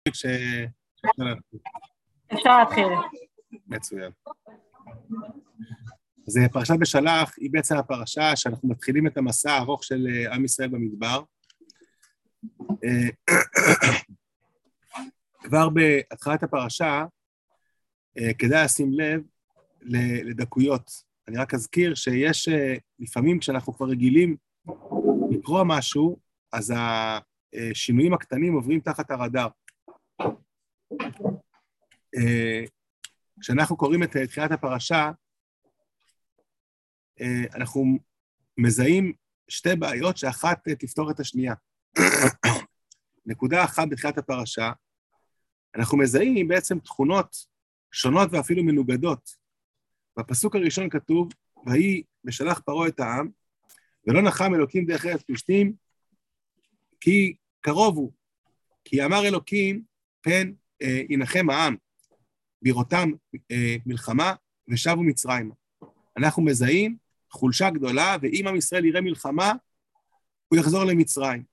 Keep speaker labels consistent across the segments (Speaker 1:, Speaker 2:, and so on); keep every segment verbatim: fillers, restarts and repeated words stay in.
Speaker 1: ש...
Speaker 2: אפשר להתחיל.
Speaker 1: מצוין. אז פרשת בשלח היא בעצם הפרשה שאנחנו מתחילים את המסע הארוך של עם ישראל במדבר. כבר בהתחלת הפרשה, כדאי לשים לב לדקויות. אני רק אזכיר שיש לפעמים כשאנחנו כבר רגילים לקרוא משהו, אז השינויים הקטנים עוברים תחת הרדאר. כשאנחנו קוראים את תחילת הפרשה, אנחנו מזהים שתי בעיות שאחת תפתור את השנייה. נקודה אחת בתחילת הפרשה, אנחנו מזהים בעצם תכונות שונות ואפילו מנוגדות. בפסוק הראשון כתוב, ויהי בשלח פרעה את העם, ולא נחם אלוקים דרך ארץ פלישתים, כי קרוב הוא, כי אמר אלוקים, פן אה, ינחם העם, בראותם אה, מלחמה, ושבו מצרימה. אנחנו מזהים חולשה גדולה, ואם עם ישראל יראה מלחמה, הוא יחזור למצרים.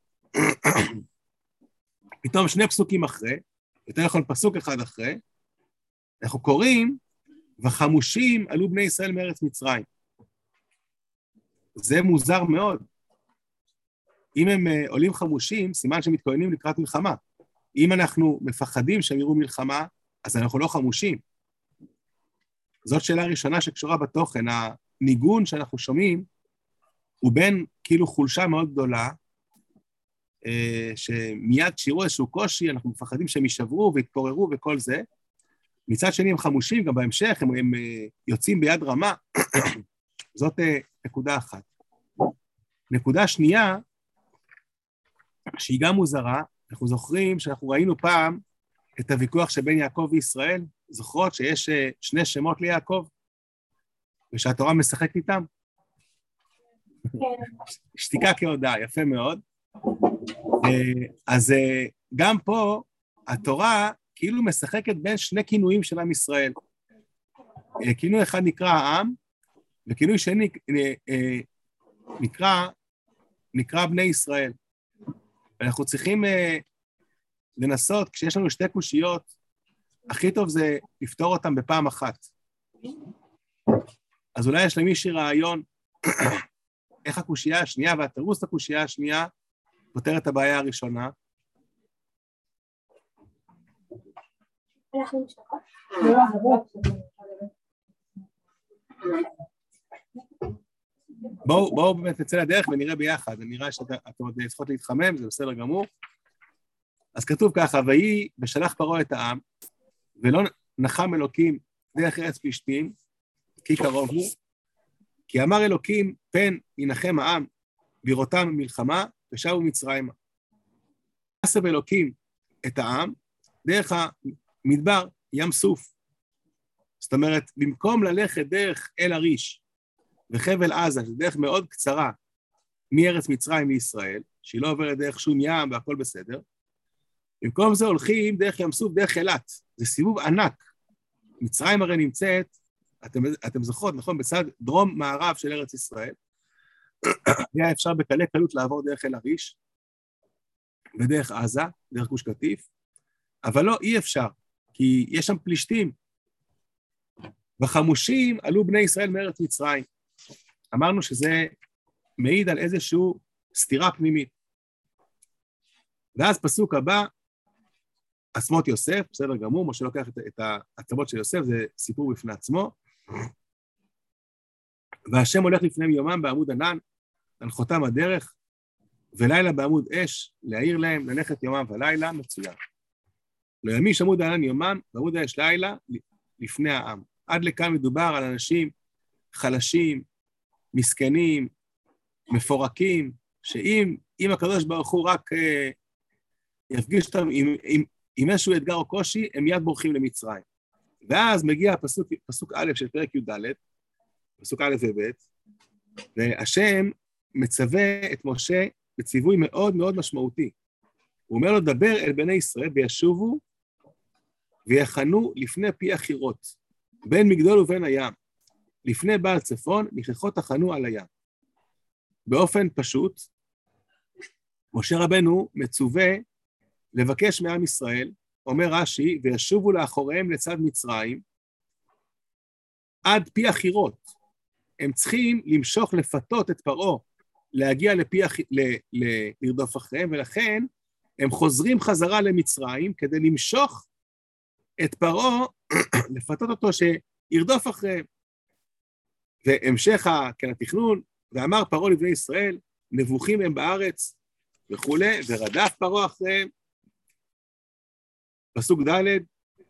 Speaker 1: פתאום שני פסוקים אחרי, יותר נכון פסוק אחד אחרי, אנחנו קוראים, וחמושים עלו בני ישראל מארץ מצרים. זה מוזר מאוד. אם הם עולים חמושים, סימן שהם מתכוננים לקראת מלחמה. אם אנחנו מפחדים שהם יראו מלחמה, אז אנחנו לא חמושים. זאת שאלה ראשונה שקשורה בתוכן. הניגון שאנחנו שומעים, הוא בין כאילו חולשה מאוד גדולה, שמיד כשיראו איזשהו קושי, אנחנו מפחדים שהם יישברו ויתפוררו וכל זה. מצד שני הם חמושים, גם בהמשך הם, הם יוצאים ביד רמה. זאת נקודה אחת. נקודה שנייה, שהיא גם מוזרה, אנחנו זוכרים שאנחנו ראינו פעם את הוויכוח שבין יעקב וישראל, זוכרות שיש שני שמות ליעקב, ושהתורה משחקת איתם? שתיקה כהודעה, יפה מאוד. אז גם פה התורה כאילו משחקת בין שני כינויים של עם ישראל. כינוי אחד נקרא העם, וכינוי שני נקרא, נקרא בני ישראל. אנחנו צריכים לנסות, כשיש לנו שתי קושיות, הכי טוב זה לפתור אותם בפעם אחת. אז אולי יש למישהי רעיון איך הקושייה השנייה והתירוץ הקושייה השנייה פותר את הבעיה הראשונה. בואו, בואו באמת נצא לדרך ונראה ביחד. אני נראה שאתם עוד צריכות להתחמם, זה בסדר גמור. אז כתוב ככה, ויהי בשלח פרעה את העם, ולא נחם אלוקים דרך ארץ פלישתים, כי קרוב הוא, כי אמר אלוקים, פן ינחם העם, בראותם מלחמה, ושבו מצרימה. עשב אלוקים את העם, דרך המדבר, ים סוף. זאת אומרת, במקום ללכת דרך אל הריש, וחבל עזה, זו דרך מאוד קצרה, מארץ מצרים לישראל, שהיא לא עוברת דרך שום ים והכל בסדר, במקום זה הולכים דרך ים סוף, דרך אילת. זה סיבוב ענק. מצרים הרי נמצאת, אתם, אתם זוכרות, נכון? בצד דרום מערב של ארץ ישראל, היה אפשר בקלי קלות לעבור דרך אל הריש, ודרך עזה, דרך גוש קטיף, אבל לא, אי אפשר, כי יש שם פלישתים. בחמושים עלו בני ישראל מארץ מצרים. אמרנו שזה מעיד על איזשהו סתירה פנימית. ואז פסוק הבא, עצמות יוסף, בסדר גמור, משה לוקח את, את העצמות של יוסף, זה סיפור בפני עצמו. והשם הולך לפניהם יומם בעמוד ענן, להנחותם הדרך, ולילה בעמוד אש, להעיר להם, ללכת יומם ולילה, מצוין. לא ימיש עמוד הענן יומם, בעמוד האש לילה, לפני העם. עד לכאן מדובר על אנשים חלשים, מסכנים, מפורקים, שאם אם הקדוש ברוך הוא רק uh, יפגיש אותם עם, עם, עם איזשהו אתגר או קושי, הם מיד בורחים למצרים. ואז מגיע הפסוק, פסוק א' של פרק י' ד', פסוק א' וב', והשם מצווה את משה בציווי מאוד מאוד משמעותי. הוא אומר לו, דבר אל בני ישראל וישובו ויחנו לפני פי החירות, בין מגדול ובין הים, לפני בעל צפון, ניחחות תחנו על הים. באופן פשוט, משה רבנו מצווה לבקש מעם ישראל, אומר רש"י, וישובו לאחוריהם לצד מצרים, עד פי החירות. הם צריכים למשוך, לפתות את פרעה, להגיע לפי, ל, ל, לרדוף אחריהם, ולכן הם חוזרים חזרה למצרים, כדי למשוך את פרעה, לפתות אותו שירדוף אחריהם. והמשך כן, התכנון, ואמר פרעה לבני ישראל, נבוכים הם בארץ, וכולי, ורדף פרעה אחריהם, פסוק ד'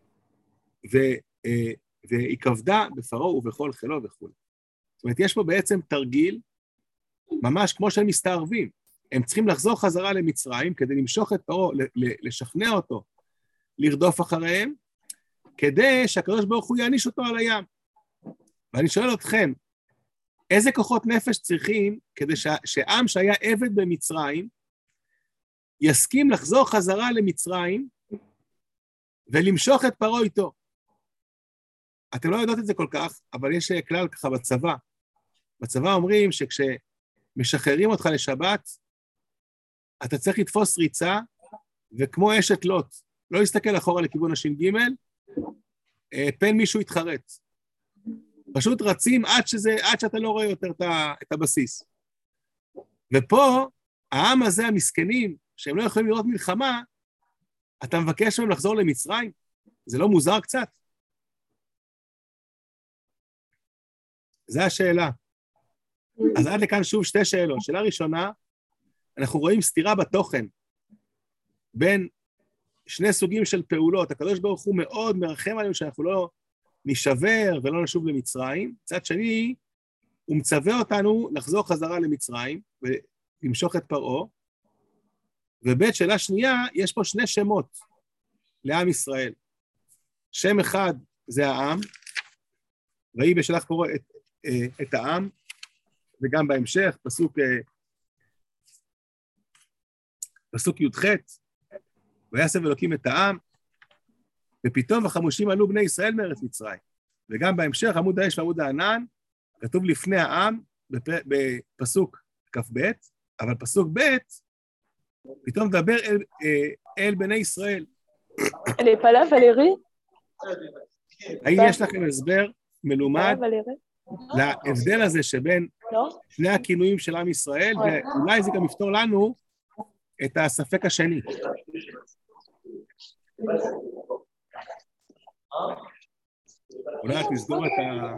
Speaker 1: והיא כבדה בפרעה ובכל חילו וכו'. זאת אומרת, יש פה בעצם תרגיל, ממש כמו שהם מסתערבים. הם צריכים לחזור חזרה למצרים, כדי למשוך את פרעה, לשכנע אותו, לרדוף אחריהם, כדי שהקדוש ברוך הוא יעניש אותו על הים. ואני שואל אתכם, איזה כוחות נפש צריכים, כדי שעם שהיה עבד במצרים, יסכים לחזור חזרה למצרים, ולמשוך את פרעה איתו. אתם לא יודעות את זה כל כך, אבל יש כלל ככה בצבא. בצבא אומרים שכשמשחררים אותך לשבת, אתה צריך לתפוס ריצה, וכמו אשת לוט, לא להסתכל אחורה לכיוון הש"ג, פן מישהו יתחרט. פשוט רצים עד, שזה, עד שאתה לא רואה יותר את הבסיס. ופה, העם הזה, המסכנים, שהם לא יכולים לראות מלחמה, אתה מבקש מהם לחזור למצרים? זה לא מוזר קצת? זו השאלה. אז עד לכאן שוב שתי שאלות. שאלה ראשונה, אנחנו רואים סתירה בתוכן בין שני סוגים של פעולות. הקדוש ברוך הוא מאוד מרחם עלינו שאנחנו לא נשבר ולא נשוב למצרים. מצד שני, הוא מצווה אותנו לחזור חזרה למצרים ולמשוך את פרעה. ובית שאלה שנייה, יש פה שני שמות לעם ישראל. שם אחד זה העם, ראי בשלח פרעה את, את העם, וגם בהמשך, פסוק, פסוק י"ח, ויסב אלוקים את העם, ופתאום החמושים עלו בני ישראל מארץ מצרים. וגם בהמשך, עמוד האש ועמוד הענן, כתוב לפני העם, בפסוק כ"ב, אבל פסוק ב', פתאום דבר אל, אל בני ישראל.
Speaker 2: אלי פלא ולירי?
Speaker 1: האם יש לכם הסבר מלומד להבדל הזה שבין שני הכינויים של עם ישראל, ואולי זה גם יפתור לנו את הספק השני. אולי את נסגור את ה...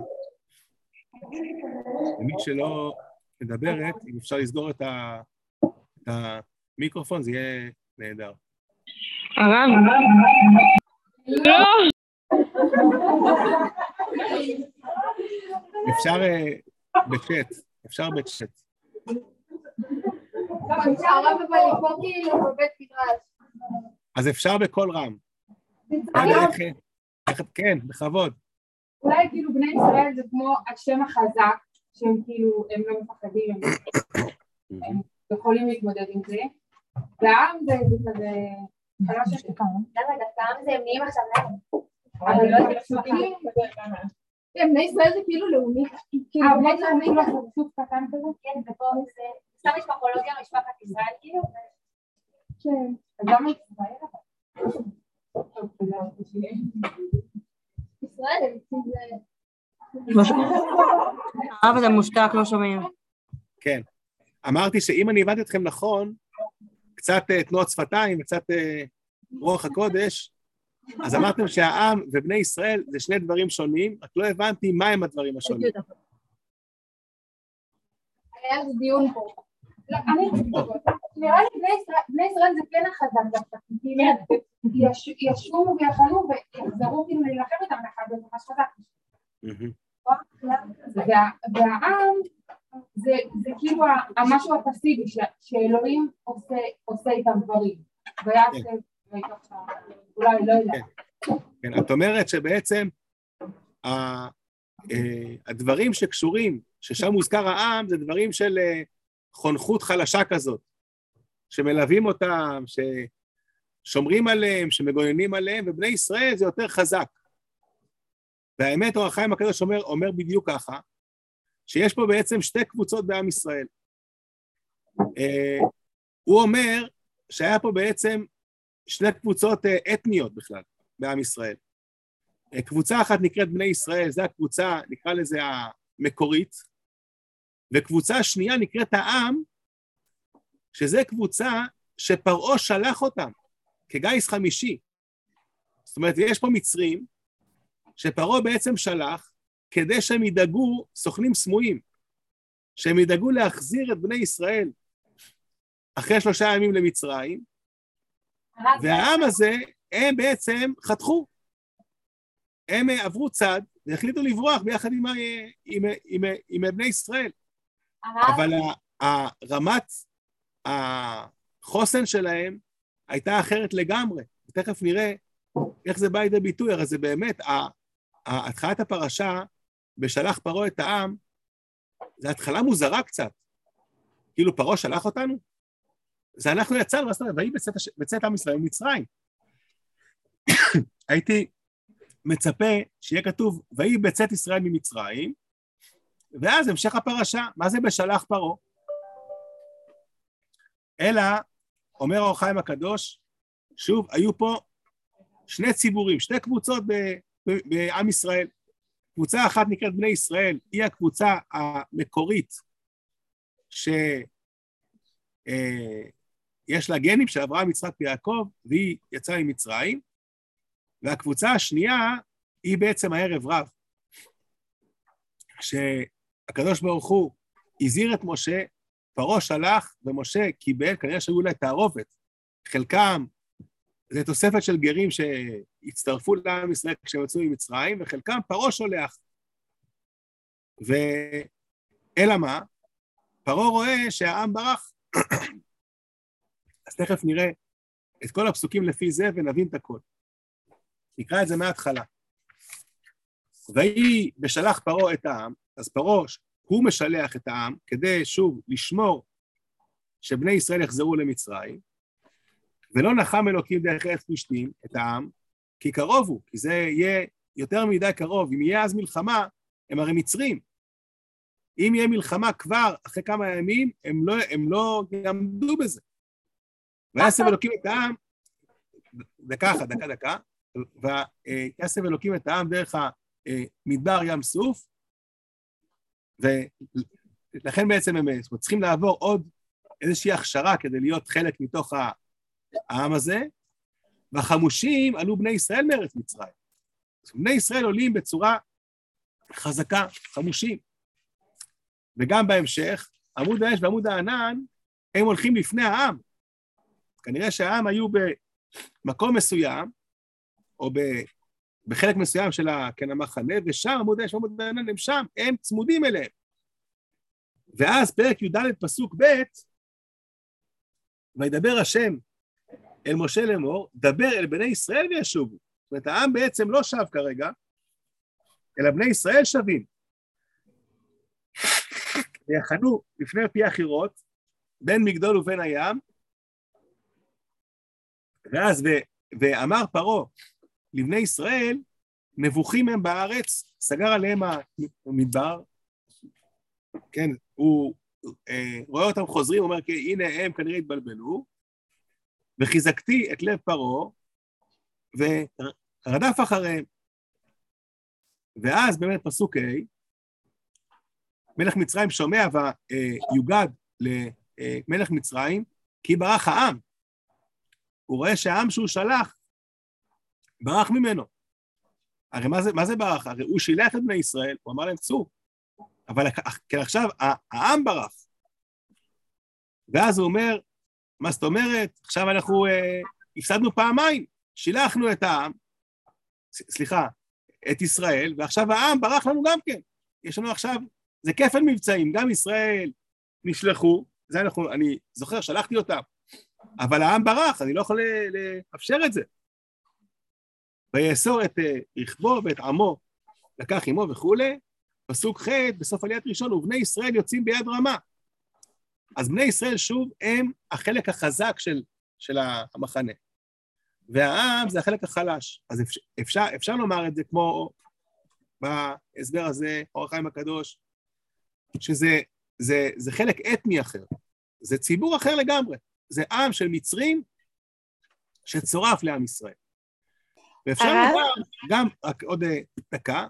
Speaker 1: למי שלא מדברת, אם אפשר לסגור את ה... את המיקרופון, זה יהיה נהדר.
Speaker 2: הרב? לא!
Speaker 1: אפשר בצ'אט, אפשר בצ'אט. אז אפשר בכל רם. כן, בכבוד.
Speaker 3: אולי כאילו בני ישראל זה כמו השם החזק, שהם כאילו, הם לא מפחדים, הם יכולים להתמודד עם זה, והעם זה כזה... למה דווקא העם זה הם נהיים עכשיו להם? אבל לא יודעת, פשוטים, בני ישראל זה כאילו לאומי, כאילו בני לאומי לא חצוף קטן כזה? כן, ופה זה, סתם יש פרולוגיה משפחת ישראל כאילו? כן, אז למה ישראל? ישראל, זה...
Speaker 2: הרב אתה מושתק, לא שומעים. כן.
Speaker 1: אמרתי שאם אני הבנתי אתכם נכון, קצת תנועות שפתיים וקצת רוח הקודש, אז אמרתם שהעם ובני ישראל זה שני דברים שונים, רק לא הבנתי מה הם הדברים השונים.
Speaker 3: היה זה דיון פה. נראה לי בני ישראל זה כן החזק, ישומו ויחנו ויחזרו כאילו להילחם איתם אחד, זה ממש חזק. והעם זה כאילו המשהו הפסיבי שאלוהים עושה איתם דברים, ויעשה אולי לא יודע.
Speaker 1: כן, את אומרת שבעצם הדברים שקשורים, ששם מוזכר העם, זה דברים של חונכות חלשה כזאת, שמלווים אותם, ששומרים עליהם, שמגוננים עליהם, ובני ישראל זה יותר חזק. והאמת, אור החיים הקדוש אומר, אומר בדיוק ככה, שיש פה בעצם שתי קבוצות בעם ישראל. הוא אומר שהיה פה בעצם שני קבוצות אתניות בכלל, בעם ישראל. קבוצה אחת נקראת בני ישראל, זו הקבוצה, נקרא לזה המקורית, וקבוצה שנייה נקראת העם, שזו קבוצה שפרעה שלח אותם, כגיס חמישי. זאת אומרת, יש פה מצרים, שפרעה בעצם שלח, כדי שהם ידאגו, סוכנים סמויים, שהם ידאגו להחזיר את בני ישראל, אחרי שלושה ימים למצרים, והעם הזה, הם בעצם חתכו. הם עברו צד, והחליטו לברוח ביחד עם, עם, עם, עם, עם בני ישראל. אבל הרמת החוסן שלהם הייתה אחרת לגמרי. ותכף נראה איך זה בא לידי ביטוי, הרי זה באמת, התחלת הפרשה, בשלח פרעה את העם, זו התחלה מוזרה קצת. כאילו פרעה שלח אותנו? זה אנחנו יצאנו, מה זאת אומרת, והיא בצאת, בצאת עם ישראל ממצרים. הייתי מצפה שיהיה כתוב, והיא בצאת ישראל ממצרים, ואז המשך הפרשה, מה זה בשלח פרעה? אלא, אומר האור החיים הקדוש, שוב, היו פה שני ציבורים, שתי קבוצות בעם ישראל. קבוצה אחת נקראת בני ישראל, היא הקבוצה המקורית, שיש לה גנים של אברהם, יצחק ויעקב, והיא יצאה ממצרים, והקבוצה השנייה היא בעצם הערב רב, שהקדוש ברוך הוא הזהיר את משה, פרעה שלח ומשה קיבל, כנראה שהיו לה תערובת, חלקם זה תוספת של גרים שהצטרפו לעם ישראל כשהם יצאו ממצרים, וחלקם פרעה שולח. ואלא מה? פרעה רואה שהעם ברח. אז תכף נראה את כל הפסוקים לפי זה ונבין את הכל. נקרא את זה מההתחלה. והיא בשלח פרעה את העם, אז פרעה הוא משלח את העם כדי שוב לשמור שבני ישראל יחזרו למצרים, ולא נחם אלוקים דרך ארץ פלישתים את העם, כי קרוב הוא, כי זה יהיה יותר מדי קרוב. אם יהיה אז מלחמה, הם הרי מצרים. אם יהיה מלחמה כבר אחרי כמה ימים, הם לא, הם לא יעמדו בזה. ויעשב אלוקים את העם, דקה אחת, דקה, דקה, ויעשב אלוקים את העם דרך המדבר ים סוף, ולכן בעצם הם צריכים לעבור עוד איזושהי הכשרה כדי להיות חלק מתוך העם הזה, והחמושים עלו בני ישראל מארץ מצרים. בני ישראל עולים בצורה חזקה, חמושים. וגם בהמשך, עמוד האש ועמוד הענן, הם הולכים לפני העם. כנראה שהעם היו במקום מסוים, או בחלק מסוים של המחנה, ושם עמוד האש ועמוד הענן הם שם, הם צמודים אליהם. ואז פרק י"ד פסוק ב', וידבר השם אל משה לאמור, דבר אל בני ישראל וישובו. זאת אומרת, העם בעצם לא שב כרגע, אלא בני ישראל שבים. ויחנו לפני פי החירות, בין מגדול ובין הים, ואז, ו, ואמר פרעה לבני ישראל, נבוכים הם בארץ, סגר עליהם המדבר, כן, הוא אה, רואה אותם חוזרים, אומר, כי הנה הם כנראה התבלבלו, וחיזקתי את לב פרעה, ורדף אחריהם. ואז באמת פסוק ה', מלך מצרים שומע ויוגד למלך מצרים, כי ברח העם. הוא רואה שהעם שהוא שלח, ברח ממנו. הרי מה זה, מה זה ברח? הרי הוא שילח את בני ישראל, הוא אמר להם צאו. אבל כן עכשיו, העם ברח. ואז הוא אומר, מה זאת אומרת? עכשיו אנחנו אה, הפסדנו פעמיים, שילחנו את העם, סליחה, את ישראל, ועכשיו העם ברח לנו גם כן. יש לנו עכשיו, זה כפל מבצעים, גם ישראל נשלחו, זה אנחנו, אני זוכר, שלחתי אותם, אבל העם ברח, אני לא יכול לאפשר את זה. ויאסור את רכבו ואת עמו, לקח עמו וכו', פסוק ח' בסוף עליית ראשון, ובני ישראל יוצאים ביד רמה. אז בני ישראל שוב הם החלק החזק של, של המחנה. והעם זה החלק החלש. אז אפשר, אפשר, אפשר לומר את זה כמו בהסבר הזה, אור החיים הקדוש, שזה זה, זה חלק אתני אחר. זה ציבור אחר לגמרי. זה עם של מצרים שצורף לעם ישראל. ואפשר לומר, גם, רק עוד דקה,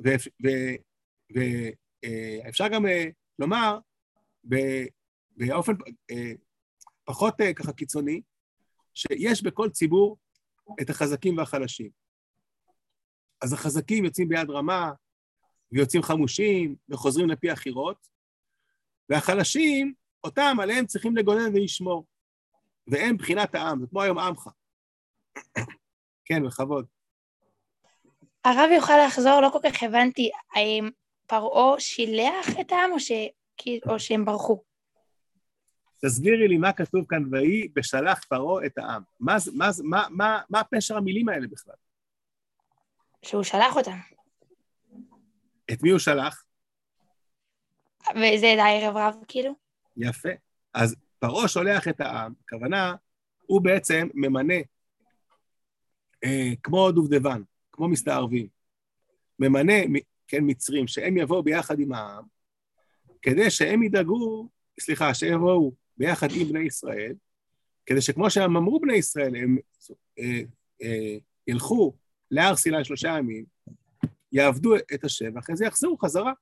Speaker 1: ואפשר גם לומר, באופן פחות ככה קיצוני, שיש בכל ציבור את החזקים והחלשים. אז החזקים יוצאים ביד רמה, ויוצאים חמושים, וחוזרים לפי החירות, והחלשים, אותם עליהם צריכים לגונן ולשמור. והם בחינת העם, זה כמו היום עמך. כן, בכבוד.
Speaker 4: הרב יוכל לחזור, לא כל כך הבנתי, האם פרעה שילח את העם, או, ש... או שהם ברחו?
Speaker 1: תסבירי לי מה כתוב כאן, ויהי בשלח פרעה את העם. מה, מה, מה, מה, מה פשר המילים האלה בכלל?
Speaker 4: שהוא שלח אותם.
Speaker 1: את מי הוא שלח?
Speaker 4: וזה הערב רב, כאילו?
Speaker 1: יפה. אז פרעה שולח את העם, הכוונה, הוא בעצם ממנה, אה, כמו דובדבן, כמו מסתערבים, ממנה, כן, מצרים, שהם יבואו ביחד עם העם, כדי שהם ידאגו, סליחה, שהם יבואו ביחד עם בני ישראל, כדי שכמו שהם אמרו בני ישראל, הם אה, אה, ילכו להר סיני שלושה ימים, יעבדו את השם, ואחרי זה יחזרו חזרה.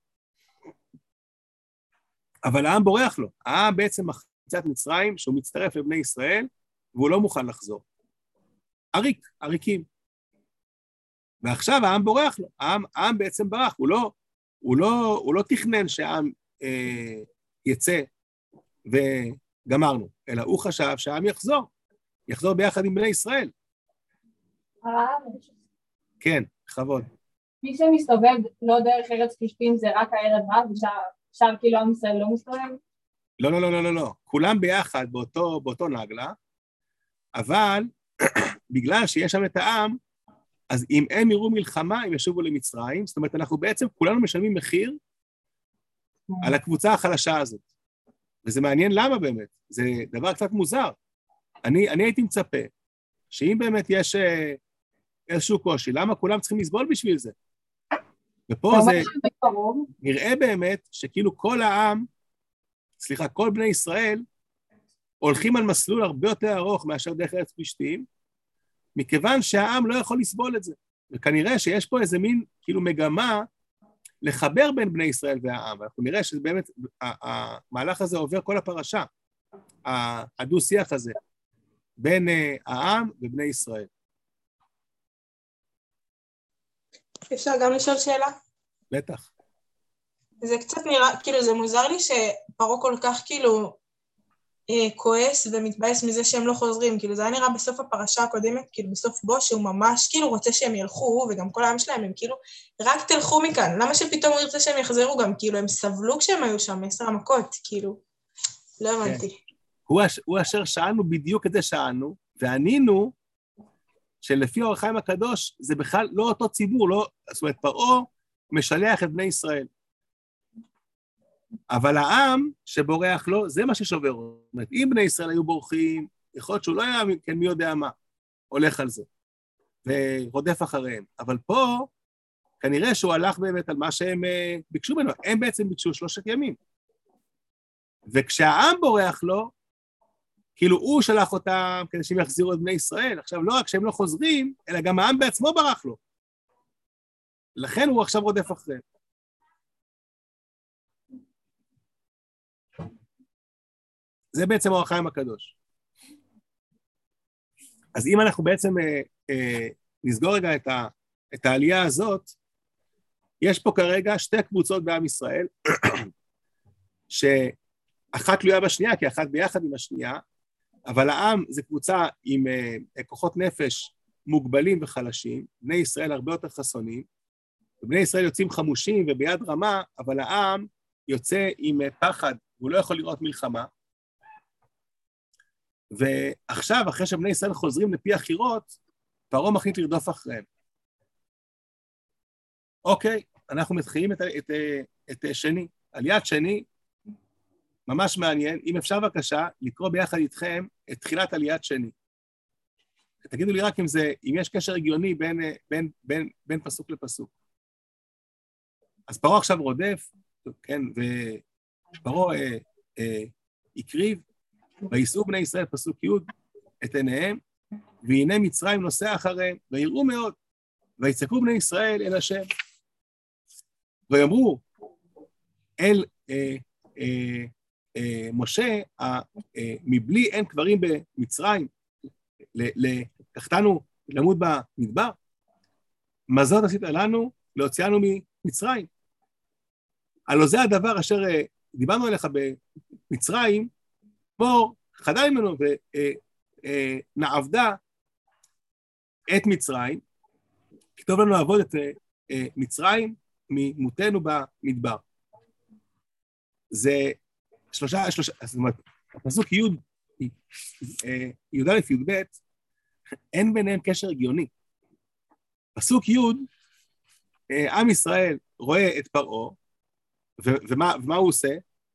Speaker 1: אבל העם בורח לו. העם בעצם מחצת מצרים, שהוא מצטרף לבני ישראל, והוא לא מוכן לחזור. עריק, עריקים. ועכשיו העם בורח לו. העם, העם בעצם ברח. הוא לא, הוא לא, הוא לא תכנן שהעם אה, יצא וגמרנו, אלא הוא חשב שהעם יחזור. יחזור ביחד עם בני ישראל. כן, בכבוד.
Speaker 3: מי שמסתובב לא דרך ארץ פלישתים זה רק הערב רב, ושאר כאילו עם ישראל לא מסתובב?
Speaker 1: לא, לא, לא, לא, לא, לא. כולם ביחד באותו, באותו נגלה, אבל בגלל שיש שם את העם, אז אם הם יראו מלחמה, הם ישובו למצרים, זאת אומרת, אנחנו בעצם כולנו משלמים מחיר על הקבוצה החלשה הזאת. וזה מעניין למה באמת, זה דבר קצת מוזר. אני, אני הייתי מצפה, שאם באמת יש איזשהו קושי, למה כולם צריכים לסבול בשביל זה? ופה זה נראה באמת שכאילו כל העם, סליחה, כל בני ישראל, הולכים על מסלול הרבה יותר ארוך מאשר דרך ארץ פלישתים, מכיוון שהעם לא יכול לסבול את זה. וכנראה שיש פה איזה מין כאילו מגמה לחבר בין בני ישראל והעם. אנחנו נראה שזה באמת, המהלך הזה עובר כל הפרשה, הדו-שיח הזה, בין העם ובני ישראל.
Speaker 5: אפשר גם לשאול שאלה?
Speaker 1: בטח.
Speaker 5: זה קצת נראה, כאילו זה מוזר לי שפרעה כל כך כאילו אה, כועס ומתבאס מזה שהם לא חוזרים, כאילו זה היה נראה בסוף הפרשה הקודמת, כאילו בסוף בו שהוא ממש כאילו רוצה שהם ילכו, וגם כל העם שלהם הם כאילו, רק תלכו מכאן, למה שפתאום הוא ירצה שהם יחזרו גם, כאילו הם סבלו כשהם היו שם, עשר המכות, כאילו, לא הבנתי.
Speaker 1: כן. הוא, אש, הוא אשר שאלנו בדיוק את זה שאלנו, וענינו שלפי אור החיים הקדוש, זה בכלל לא אותו ציבור, לא, זאת אומרת, פרעה משלח את בני ישראל. אבל העם שבורח לו, זה מה ששובר. זאת אומרת, אם בני ישראל היו בורחים, יכול להיות שהוא לא היה, כן, מי יודע מה, הולך על זה, ורודף אחריהם. אבל פה, כנראה שהוא הלך באמת על מה שהם ביקשו ממנו. הם בעצם ביקשו שלושת ימים. וכשהעם בורח לו, כאילו הוא שלח אותם כדי שהם יחזירו את בני ישראל. עכשיו, לא רק שהם לא חוזרים, אלא גם העם בעצמו ברח לו. לכן הוא עכשיו רודף אחריהם. זה בעצם אור החיים הקדוש. אז אם אנחנו בעצם אה, אה, נסגור רגע את, ה, את העלייה הזאת, יש פה כרגע שתי קבוצות בעם ישראל, שאחת תלויה בשנייה, כי אחת ביחד עם השנייה, אבל העם זה קבוצה עם אה, כוחות נפש מוגבלים וחלשים, בני ישראל הרבה יותר חסונים, ובני ישראל יוצאים חמושים וביד רמה, אבל העם יוצא עם אה, פחד, והוא לא יכול לראות מלחמה, ועכשיו, אחרי שבני ישראל חוזרים לפי החירות, פרעה מחליט לרדוף אחריהם. אוקיי, אנחנו מתחילים את, את, את, את שני. עליית שני, ממש מעניין. אם אפשר בבקשה, לקרוא ביחד איתכם את תחילת עליית שני. תגידו לי רק אם, זה, אם יש קשר הגיוני בין, בין, בין, בין פסוק לפסוק. אז פרעה עכשיו רודף, כן, ופרעה אה, אה, הקריב, וישאו בני ישראל, פסוק י', את עיניהם, והנה מצרים נוסע אחריהם, ויראו מאוד, ויצעקו בני ישראל אל השם. ויאמרו אל אה, אה, אה, משה, אה, אה, מבלי אין קברים במצרים, לקחתנו למות במדבר, מה זאת עשית לנו להוציאנו ממצרים? הלא זה הדבר אשר דיברנו עליך במצרים, מור חדל ממנו ונעבדה את מצרים, כתוב לנו לעבוד את מצרים ממותנו במדבר. זה שלושה, שלושה, זאת אומרת, הפסוק י' י' א' י' ב', אין ביניהם קשר הגיוני. פסוק י', עם ישראל רואה את פרעה, ומה, ומה הוא עושה?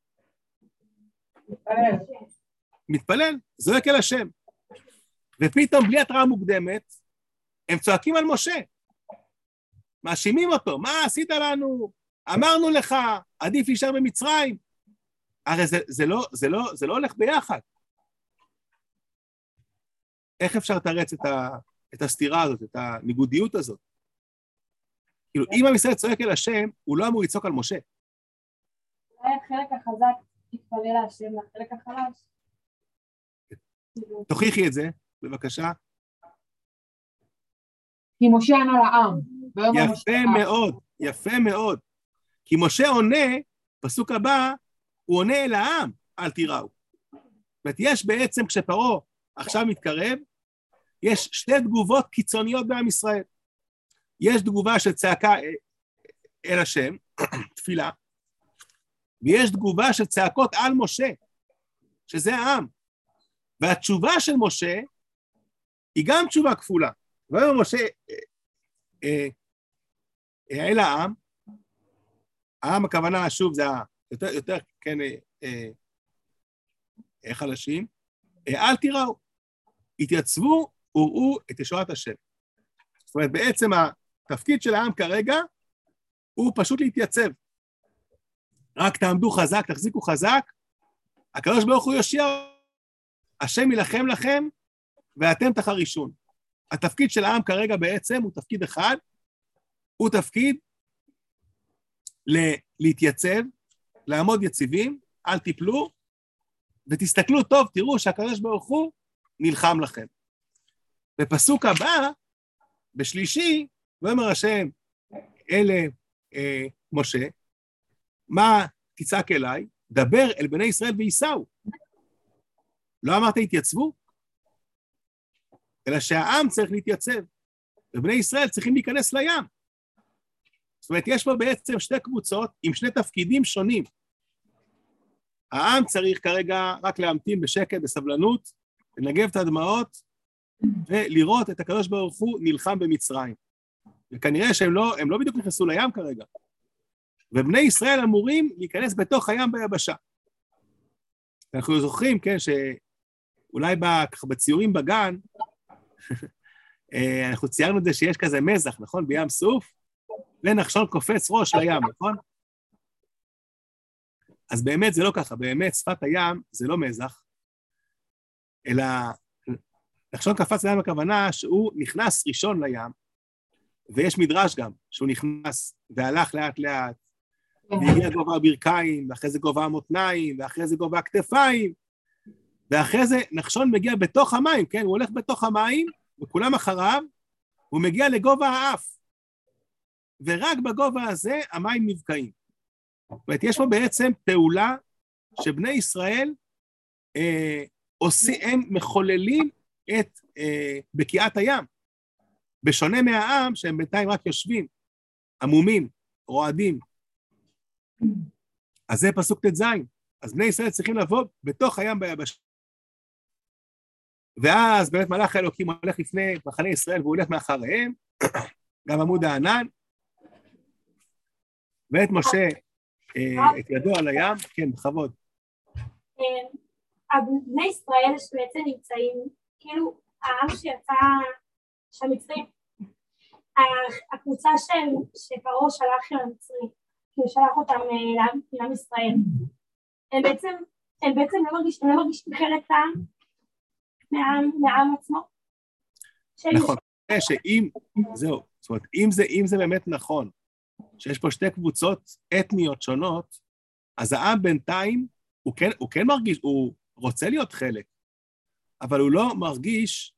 Speaker 3: מתפלל.
Speaker 1: מתפלל, זועק אל השם. ופתאום בלי התראה מוקדמת, הם צועקים על משה. מאשימים אותו, מה עשית לנו? אמרנו לך, עדיף להישאר במצרים. הרי זה, זה, לא, זה, לא, זה לא הולך ביחד. איך אפשר לתרץ את, ה, את הסתירה הזאת, את הניגודיות הזאת? כאילו, אם עם ישראל צועק אל השם, הוא לא אמור לצעוק על משה.
Speaker 3: אולי החלק החזק יתפלל להשם, החלק החלש.
Speaker 1: תוכיחי את זה, בבקשה.
Speaker 3: כי משה ענה לעם.
Speaker 1: יפה מאוד, יפה מאוד. כי משה עונה, פסוק הבא, הוא עונה אל העם, אל תיראו. זאת אומרת, יש בעצם, כשפרעה עכשיו מתקרב, יש שתי תגובות קיצוניות בעם ישראל. יש תגובה של צעקה אל השם, תפילה, ויש תגובה של צעקות על משה, שזה העם. והתשובה של משה היא גם תשובה כפולה. ואומר משה אה, אה, אל העם, העם הכוונה, שוב, זה יותר, יותר כן, אה, אה, חלשים, אה, אל תיראו, התייצבו וראו את ישועת השם. זאת אומרת, בעצם התפקיד של העם כרגע הוא פשוט להתייצב. רק תעמדו חזק, תחזיקו חזק, הקדוש ברוך הוא יושיע, השם ילחם לכם, ואתם תחרישון. התפקיד של העם כרגע בעצם הוא תפקיד אחד, הוא תפקיד ל- להתייצב, לעמוד יציבים, אל תיפלו, ותסתכלו טוב, תראו שהקדוש ברוך הוא נלחם לכם. בפסוק הבא, בשלישי, ואומר השם אל אה, משה, מה תצעק אליי? דבר אל בני ישראל וייסעו. לא אמרת התייצבו? אלא שהעם צריך להתייצב, ובני ישראל צריכים להיכנס לים. זאת אומרת, יש פה בעצם שתי קבוצות עם שני תפקידים שונים. העם צריך כרגע רק להמתין בשקט, בסבלנות, לנגב את הדמעות, ולראות את הקדוש ברוך הוא נלחם במצרים. וכנראה שהם לא, הם לא בדיוק נכנסו לים כרגע. ובני ישראל אמורים להיכנס בתוך הים ביבשה. אנחנו זוכרים, כן, שאולי בציורים בגן, אנחנו ציירנו את זה שיש כזה מזח, נכון? בים סוף, ונחשון קופץ ראש לים, נכון? אז באמת זה לא ככה, באמת שפת הים זה לא מזח, אלא נחשון קפץ לים הכוונה שהוא נכנס ראשון לים, ויש מדרש גם, שהוא נכנס והלך לאט לאט, והגיע גובה הברכיים, ואחרי זה גובה המותניים, ואחרי זה גובה הכתפיים, ואחרי זה נחשון מגיע בתוך המים, כן? הוא הולך בתוך המים, וכולם אחריו, הוא מגיע לגובה האף, ורק בגובה הזה המים נבקעים. זאת אומרת, יש פה בעצם פעולה שבני ישראל אה, עושים, הם מחוללים את אה, בקיעת הים, בשונה מהעם שהם בינתיים רק יושבים, עמומים, רועדים. אז זה פסוק ט"ז. אז בני ישראל צריכים לבוא בתוך הים ביבשה. ואז באמת מלאך האלוקים הולך לפני מחנה ישראל והוא הולך מאחריהם, גם עמוד הענן, ואת משה, את ידו על הים, כן, בכבוד.
Speaker 6: בני ישראל שבעצם נמצאים, כאילו העם שיצא, שהמצרים, הקבוצה שפרעה שלח של המצרים, כאילו שלח אותם לעם ישראל, הם בעצם, הם בעצם לא מרגישים חלק מהעם עצמו.
Speaker 1: נכון, שאם, זהו, זאת אומרת, אם זה, אם זה באמת נכון, שיש פה שתי קבוצות אתניות שונות, אז העם בינתיים, הוא כן, הוא כן מרגיש, הוא רוצה להיות חלק, אבל הוא לא מרגיש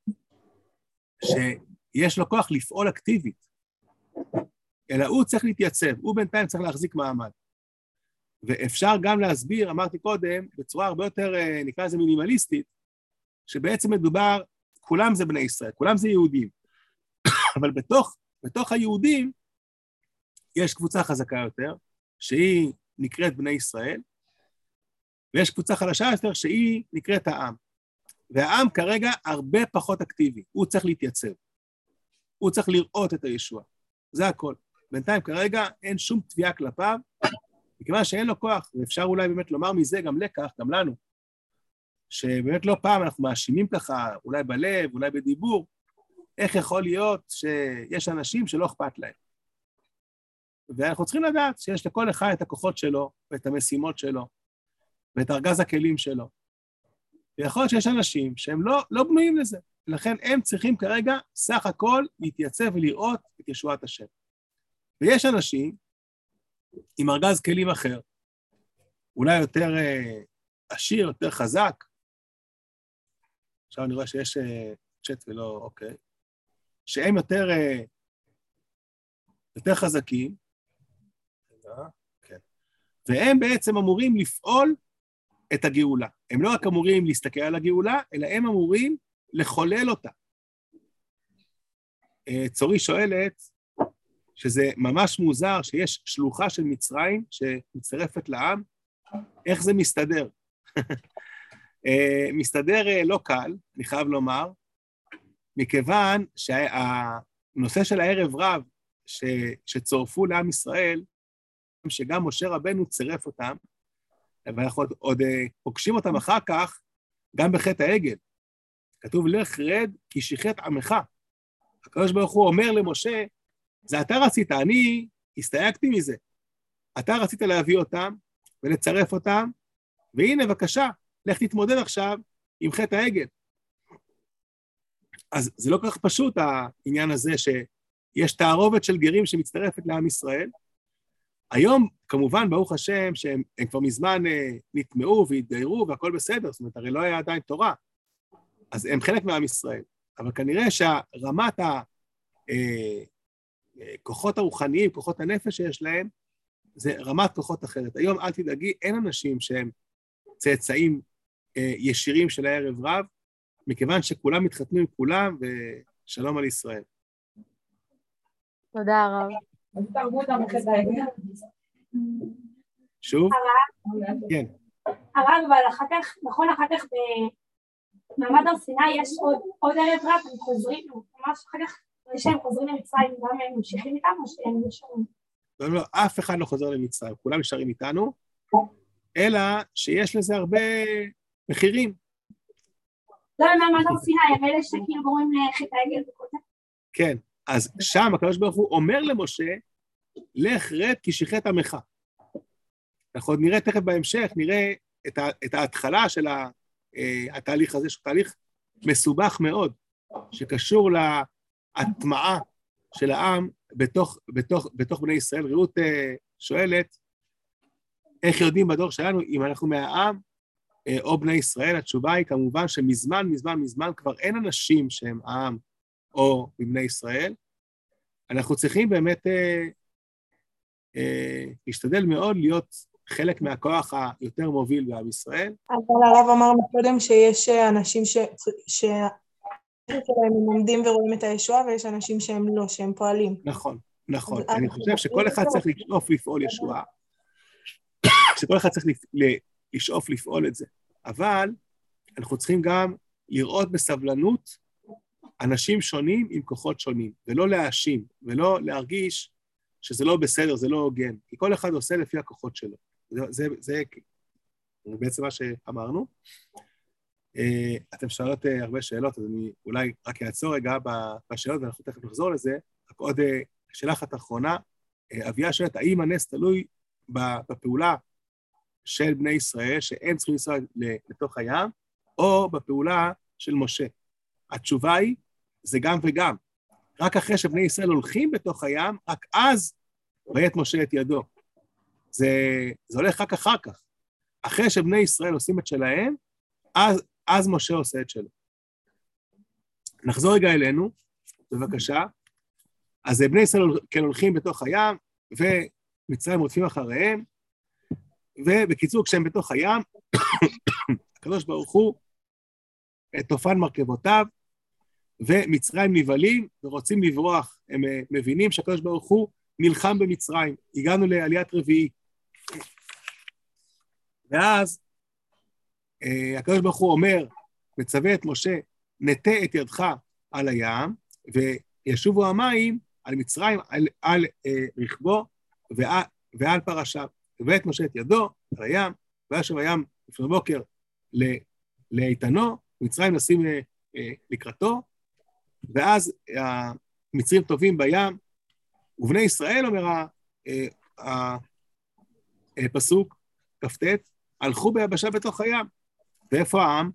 Speaker 1: שיש לו כוח לפעול אקטיבית, אלא הוא צריך להתייצב, הוא בינתיים צריך להחזיק מעמד. ואפשר גם להסביר, אמרתי קודם, בצורה הרבה יותר, נקרא לזה מינימליסטית, שבעצם מדובר, כולם זה בני ישראל, כולם זה יהודים, אבל בתוך, בתוך היהודים, יש קבוצה חזקה יותר, שהיא נקראת בני ישראל, ויש קבוצה חלשה יותר שהיא נקראת העם. והעם כרגע הרבה פחות אקטיבי, הוא צריך להתייצב. הוא צריך לראות את הישוע. זה הכל. בינתיים כרגע אין שום תביעה כלפיו, מכיוון שאין לו כוח, ואפשר אולי באמת לומר מזה גם לקח, גם לנו, שבאמת לא פעם אנחנו מאשימים ככה, אולי בלב, אולי בדיבור, איך יכול להיות שיש אנשים שלא אכפת להם. ואנחנו צריכים לדעת שיש לכל אחד את הכוחות שלו, ואת המשימות שלו, ואת ארגז הכלים שלו. ויכול להיות שיש אנשים שהם לא, לא בנויים לזה, ולכן הם צריכים כרגע סך הכל להתייצב ולראות את ישועת השם. ויש אנשים עם ארגז כלים אחר, אולי יותר אה, עשיר, יותר חזק. עכשיו אני רואה שיש אה, צ'אט ולא, אוקיי. שהם יותר, אה, יותר חזקים, כן. והם בעצם אמורים לפעול את הגאולה. הם לא רק אמורים להסתכל על הגאולה, אלא הם אמורים לחולל אותה. צורי שואלת, שזה ממש מוזר שיש שלוחה של מצרים שמצטרפת לעם, איך זה מסתדר? מסתדר לא קל, אני חייב לומר, מכיוון שהנושא של הערב רב ש, שצורפו לעם ישראל, שגם משה רבנו צירף אותם, ואנחנו עוד, עוד פוגשים אותם אחר כך, גם בחטא העגל. כתוב, לך רד כי שיחת עמך. הקדוש ברוך הוא אומר למשה, זה אתה רצית, אני הסתייגתי מזה. אתה רצית להביא אותם ולצרף אותם, והנה בבקשה, לך תתמודד עכשיו עם חטא העגל. אז זה לא כל כך פשוט העניין הזה שיש תערובת של גרים שמצטרפת לעם ישראל. היום, כמובן, ברוך השם, שהם כבר מזמן אה, נטמעו והתגיירו והכל בסדר, זאת אומרת, הרי לא היה עדיין תורה, אז הם חלק מעם ישראל. אבל כנראה שהרמת הכוחות הרוחניים, כוחות הנפש שיש להם, זה רמת כוחות אחרת. היום, אל תדאגי, אין אנשים שהם צאצאים אה, ישירים של הערב רב, מכיוון שכולם מתחתנו עם כולם, ושלום על ישראל.
Speaker 2: תודה הרב.
Speaker 1: שוב? כן.
Speaker 6: הרב, אבל אחר כך, נכון, אחר כך במעמד הר סיני יש עוד ערב רב, הם חוזרים, ממש אחר כך, שהם חוזרים למצרים, גם הם ממשיכים איתם או שהם נשארים?
Speaker 1: לא, לא, אף אחד לא חוזר למצרים, כולם נשארים איתנו, אלא שיש לזה הרבה מחירים.
Speaker 6: לא, במעמד הר סיני, הם אלה שכאילו גורמים לחטא העגל וכל זה. כן.
Speaker 1: אז שם הקדוש ברוך הוא אומר למשה, לך רד כי שיחת עמך. אנחנו עוד נראה תכף בהמשך, נראה את, ה, את ההתחלה של ה, uh, התהליך הזה, שהוא תהליך מסובך מאוד, שקשור להטמעה של העם בתוך, בתוך, בתוך בני ישראל. רעות uh, שואלת, איך יודעים בדור שלנו אם אנחנו מהעם uh, או בני ישראל? התשובה היא כמובן שמזמן, מזמן, מזמן כבר אין אנשים שהם העם, או בבני ישראל, אנחנו צריכים באמת אה, אה, להשתדל מאוד להיות חלק מהכוח היותר מוביל בעם ישראל.
Speaker 5: אבל הרב אמר מקודם שיש אנשים ש... ש... הם עומדים ורואים את הישועה, ויש אנשים שהם לא, שהם פועלים.
Speaker 1: נכון, נכון. אני חושב שכל אחד צריך לשאוף לפעול ישועה, שכל אחד צריך לשאוף לפעול את זה, אבל אנחנו צריכים גם לראות בסבלנות, אנשים שונים עם כוחות שונים, ולא להאשים, ולא להרגיש שזה לא בסדר, זה לא הוגן, כי כל אחד עושה לפי הכוחות שלו. זה, זה, זה, זה בעצם מה שאמרנו. אתם שואלות הרבה שאלות, אז אני אולי רק אעצור רגע בשאלות, ואנחנו תכף נחזור לזה. רק עוד שאלה אחת אחרונה, אביה שואלת, האם הנס תלוי בפעולה של בני ישראל, שהם צריכים לנסוע לתוך הים, או בפעולה של משה? התשובה היא, זה גם וגם. רק אחרי שבני ישראל הולכים בתוך הים, רק אז ויית משה את ידו. זה, זה הולך רק אחר כך. אחרי שבני ישראל עושים את שלהם, אז, אז משה עושה את שלו. נחזור רגע אלינו, בבקשה. אז בני ישראל כן הולכים בתוך הים, ומצרים רודפים אחריהם, ובקיצור, כשהם בתוך הים, הקדוש ברוך הוא תופן מרכבותיו, ומצרים נבהלים ורוצים לברוח. הם מבינים שהקדוש ברוך הוא נלחם במצרים. הגענו לעליית רביעי. ואז הקדוש ברוך הוא אומר, מצווה את משה, נטה את ידך על הים, וישובו המים על מצרים, על, על אה, רכבו ועל, ועל פרשיו. ואת משה את ידו על הים, וישב הים לפני בוקר לאיתנו, מצרים נשים אה, אה, לקראתו, ואז המצרים טובים בים, ובני ישראל, אומר הפסוק, כ"ט, הלכו ביבשה בתוך הים. ואיפה העם?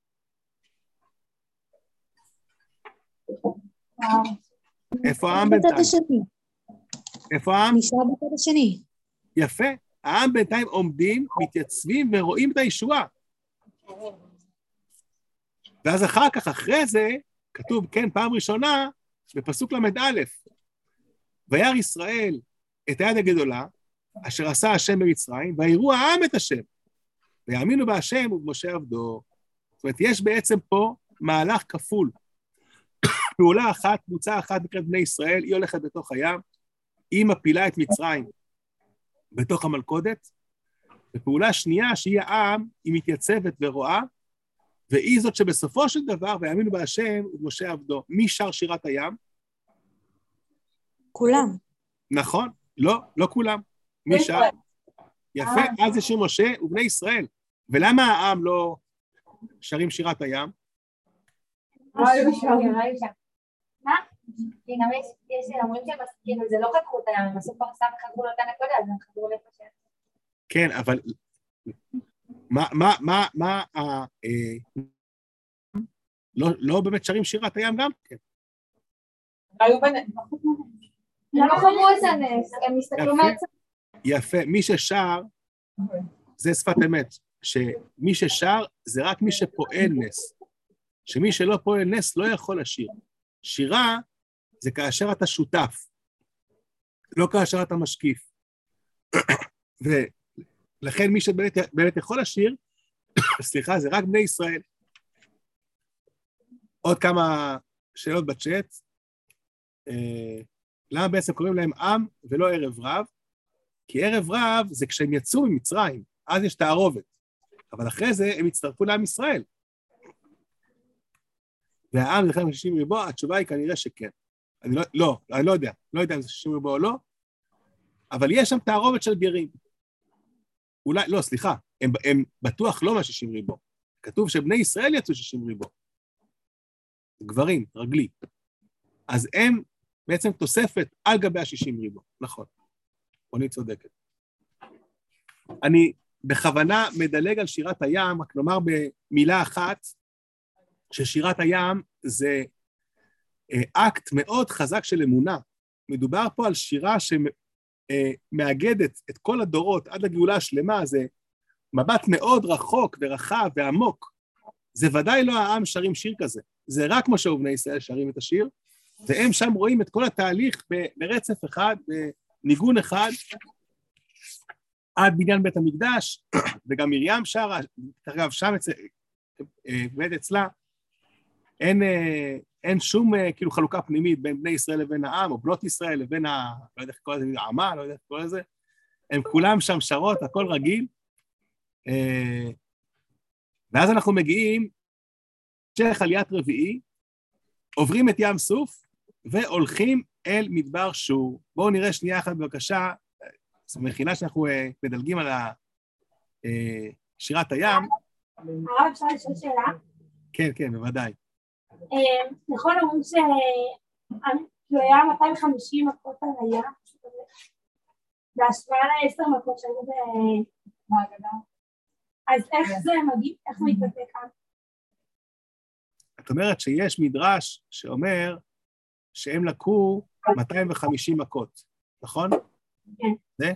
Speaker 1: איפה העם בינתיים? איפה העם?
Speaker 7: נשאר בצד השני.
Speaker 1: יפה. העם בינתיים עומדים, מתייצבים ורואים את הישועה. ואז אחר כך, אחרי זה, כתוב, כן, פעם ראשונה, בפסוק למד א', וירא ישראל את היד הגדולה, אשר עשה השם במצרים, ויראו העם את השם, ויאמינו בהשם ובמשה עבדו. זאת אומרת, יש בעצם פה מהלך כפול. פעולה אחת, קבוצה אחת נקראת בני ישראל, היא הולכת בתוך הים, היא מפילה את מצרים בתוך המלכודת, ופעולה שנייה שהיא העם, היא מתייצבת ורואה, והיא זאת שבסופו של דבר, ויאמינו בהשם ובמשה עבדו. מי שר שירת הים?
Speaker 7: כולם.
Speaker 1: נכון, לא, לא כולם. מי שר? יפה, אז זה שיר משה ובני ישראל. ולמה העם לא שרים שירת הים?
Speaker 6: מה? כי גם יש אומרים שהם, זה לא חתכו את הים, הם עשו פרסה וחתכו לאותה נקודה, אז הם חתכו לפשט.
Speaker 1: כן, אבל מה, מה, מה, מה, לא באמת שרים שירת הים גם? כן.
Speaker 3: היו בנס.
Speaker 6: לא חתכו את הנס, הם הסתכלו מהצד.
Speaker 1: יפה, מי ששר, זה שפת אמת, שמי ששר זה רק מי שפועל נס, שמי שלא פועל נס לא יכול לשיר. שירה זה כאשר אתה שותף, לא כאשר אתה משקיף. ולכן מי שבאמת באמת יכול לשיר, סליחה, זה רק בני ישראל. עוד כמה שאלות בצ'אט. למה בעצם קוראים להם עם ולא ערב רב? כי ערב רב זה כשהם יצאו ממצרים, אז יש תערובת. אבל אחרי זה הם הצטרפו לעם ישראל. והעם זה חלק מ-שישים ריבוע, התשובה היא כנראה שכן. אני לא, לא, אני לא יודע, לא יודע אם זה שישים ריבוע או לא, אבל יש שם תערובת של גרים. אולי, לא, סליחה, הם, הם בטוח לא מה-שישים ריבוע. כתוב שבני ישראל יצאו שישים ריבוע. גברים, רגלי. אז הם בעצם תוספת על גבי ה-שישים ריבוע, נכון. רוני צודקת. אני בכוונה מדלג על שירת הים, רק לומר במילה אחת, ששירת הים זה אקט מאוד חזק של אמונה. מדובר פה על שירה שמאגדת את כל הדורות עד לגאולה השלמה, זה מבט מאוד רחוק ורחב ועמוק. זה ודאי לא העם שרים שיר כזה, זה רק משה ובני ישראל שרים את השיר, והם שם רואים את כל התהליך ברצף אחד, בניגון אחד, עד בניין בית המקדש, וגם מרים שרה, אגב, שם באמת אצלה, אין, אין שום כאילו חלוקה פנימית בין בני ישראל לבין העם, או בנות ישראל לבין ה... לא יודע איך קורא לזה, העמה, לא יודע איך קורא לזה, הם כולם שם שרות, הכל רגיל, ואז אנחנו מגיעים, שייך עליית רביעי, עוברים את ים סוף, והולכים אל מדבר שור. בואו נראה שנייה אחת בבקשה, זו מכינה שאנחנו מדלגים על שירת הים.
Speaker 6: הרב, אפשר לשאול שאלה?
Speaker 1: כן, כן, בוודאי.
Speaker 6: נכון, אומרים שהוא היה מאתיים וחמישים מכות על הים, בהשוואה לעשר מכות שהיו בהגדה. אז איך זה מגיע, איך זה מתבטא כאן?
Speaker 1: את אומרת שיש מדרש שאומר שהם לקחו מאתיים וחמישים מכות, נכון?
Speaker 6: כן.
Speaker 1: זה?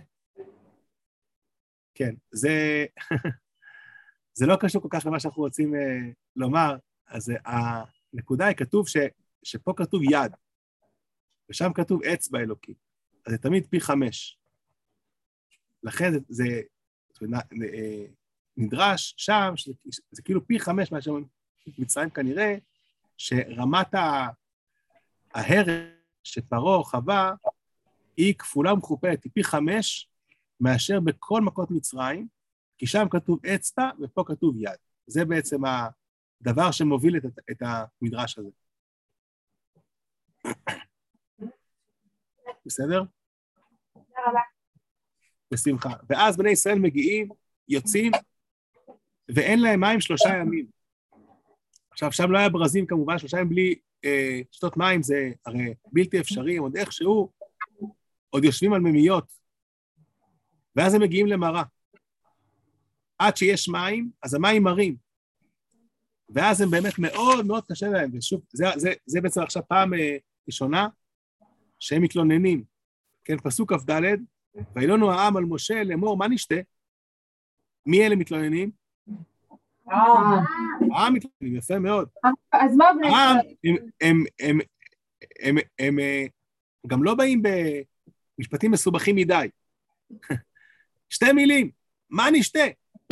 Speaker 1: כן, זה... זה לא קשור כל כך למה שאנחנו רוצים uh, לומר, אז uh, הנקודה היא כתוב ש, שפה כתוב יד, ושם כתוב אצבע אלוקי, אז זה תמיד פי חמש. לכן זה, זה, זה uh, נדרש שם, שזה, זה כאילו פי חמש מה שמצרים כנראה, שרמת ההרג שפרעה חווה, היא כפולה ומכופלת, היא פי חמש, מאשר בכל מכות מצרים, כי שם כתוב אצבע, ופה כתוב יד. זה בעצם הדבר שמוביל את, את המדרש הזה. בסדר?
Speaker 6: תודה רבה.
Speaker 1: בשמחה. ואז בני ישראל מגיעים, יוצאים, ואין להם מים שלושה ימים. עכשיו, שם לא היה ברזים כמובן, שלושה ימים בלי אה, שתות מים, זה הרי בלתי אפשרי, עוד איכשהו, עוד יושבים על ממיות, ואז הם מגיעים למרה. עד שיש מים, אז המים מרים. ואז הם באמת מאוד מאוד קשה להם, ושוב, זה, זה, זה בעצם עכשיו פעם אה, ראשונה, שהם מתלוננים. כן, פסוק כ"ד, וילונו העם על משה לאמור, מה נשתה? מי אלה מתלוננים? העם מתלוננים, יפה מאוד.
Speaker 3: אז מה בני
Speaker 1: העם,
Speaker 3: ישראל?
Speaker 1: הם, הם, הם, הם, הם גם לא באים במשפטים מסובכים מדי. שתי מילים, מה נשתה?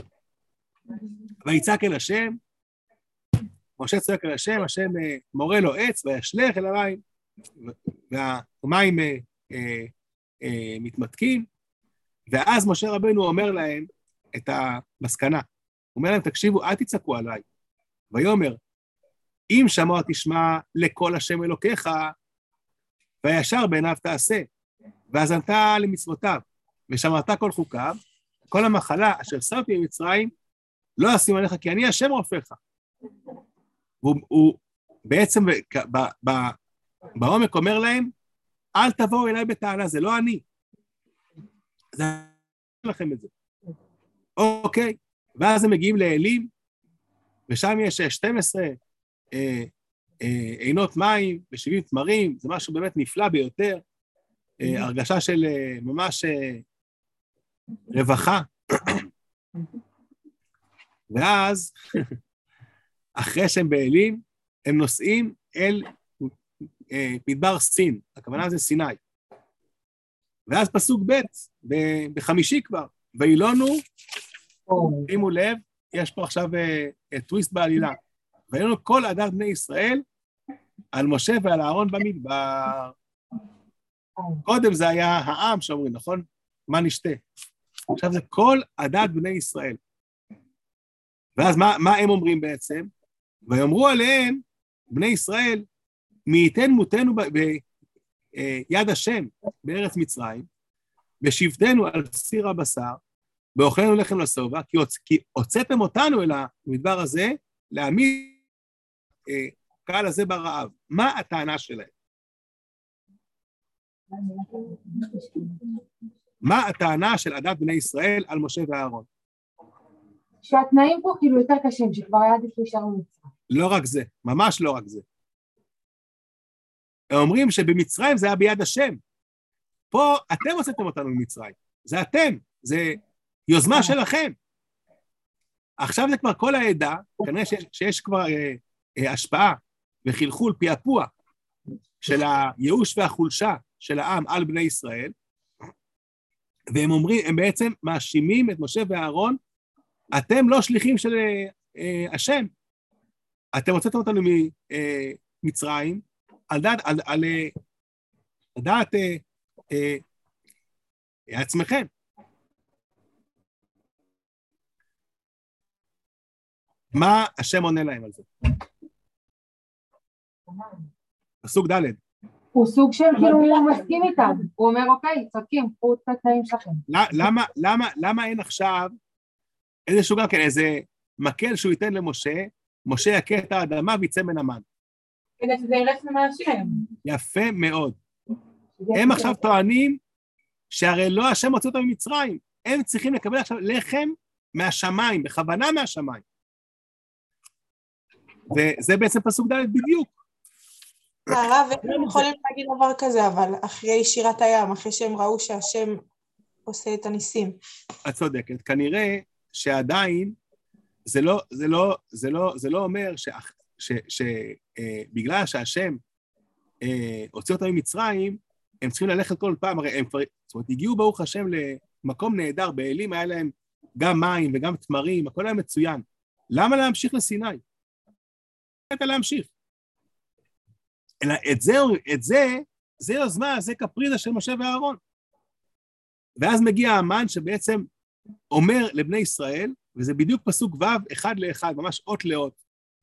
Speaker 1: ויצעק אל השם, משה צועק אל השם, השם מורה לו עץ, וישלך אל המים, והמים אה, אה, אה, מתמתקים, ואז משה רבנו אומר להם את המסקנה. הוא אומר להם, תקשיבו, אל תצעקו עליי. ויאמר, אם שמוע תשמע לכל השם אלוקיך, וישר בעיניו תעשה, והאזנת למצוותיו, ושמרת כל חוקיו, כל המחלה אשר שמתי במצרים, לא אשים עליך, כי אני השם רופאך. והוא הוא בעצם ב, ב, בעומק אומר להם, אל תבואו אליי בטענה, זה לא אני. זה לכם את זה. אוקיי, ואז הם מגיעים לאלים, ושם יש שתים עשרה אה, אה, עינות מים ו-שבעים תמרים, זה משהו באמת נפלא ביותר, אה, הרגשה של אה, ממש אה, רווחה. ואז, אחרי שהם באלים, הם נוסעים אל אה, מדבר סין, הכוונה זה סיני. ואז פסוק ב' ב- בחמישי כבר, וילונו, שימו לב, יש פה עכשיו אה, טוויסט בעלילה, וילונו כל עדת בני ישראל על משה ועל אהרון במדבר. קודם זה היה העם שאומרים, נכון? מה נשתה? עכשיו זה כל עדת בני ישראל. ואז מה, מה הם אומרים בעצם? ויאמרו עליהם, בני ישראל, מי ייתן מותנו ביד השם בארץ מצרים, בשבתנו על סיר הבשר, באוכלנו לחם לשובע, כי, הוצ... כי הוצאתם אותנו אל המדבר הזה, להעמיד אה, קהל הזה ברעב. מה הטענה שלהם? מה הטענה של עדת בני ישראל על משה ואהרון?
Speaker 3: שהתנאים פה כאילו יותר קשים, שכבר היה עדיף להישאר במצרים.
Speaker 1: לא רק זה, ממש לא רק זה. הם אומרים שבמצרים זה היה ביד השם. פה אתם הוצאתם אותנו ממצרים. זה אתם, זה יוזמה שלכם. עכשיו זה כבר כל העדה, כנראה שיש, שיש כבר אה, אה, השפעה וחלחול פיאפוע של הייאוש והחולשה של העם על בני ישראל, והם אומרים, הם בעצם מאשימים את משה ואהרון, אתם לא שליחים של אה, השם, אתם הוצאתם אותנו ממצרים, על דעת, על, על, על דעת אה, אה, עצמכם. מה השם עונה להם על זה? פסוק ד'.
Speaker 3: הוא סוג של כאילו הוא מסכים איתם, הוא אומר אוקיי, צודקים, קחו את התנאים שלכם.
Speaker 1: למה, למה, למה אין עכשיו איזשהו גם כן, איזה מקל שהוא ייתן למשה, משה יכה את האדמה ויצא מן המן.
Speaker 3: כדי שזה ירץ מהשם.
Speaker 1: יפה מאוד. הם עכשיו טוענים שהרי לא השם הוציא אותם ממצרים, הם צריכים לקבל עכשיו לחם מהשמיים, בכוונה מהשמיים. וזה בעצם פסוק ד' בדיוק.
Speaker 5: הרב, הם יכולים להגיד דבר כזה, אבל אחרי שירת הים, אחרי שהם ראו שהשם עושה את הניסים.
Speaker 1: את צודקת, כנראה שעדיין זה לא, זה לא, זה לא, זה לא אומר שבגלל שהשם הוציא אותם ממצרים, הם צריכים ללכת כל פעם, הרי הם כבר, זאת אומרת, הגיעו ברוך השם למקום נהדר, באלים היה להם גם מים וגם תמרים, הכל היה מצוין. למה להמשיך לסיני? אתה להמשיך. אלא את זה, את זה, זה יוזמה, זה קפריזה של משה ואהרון. ואז מגיע המן שבעצם אומר לבני ישראל, וזה בדיוק פסוק ו' אחד לאחד, ממש אות לאות.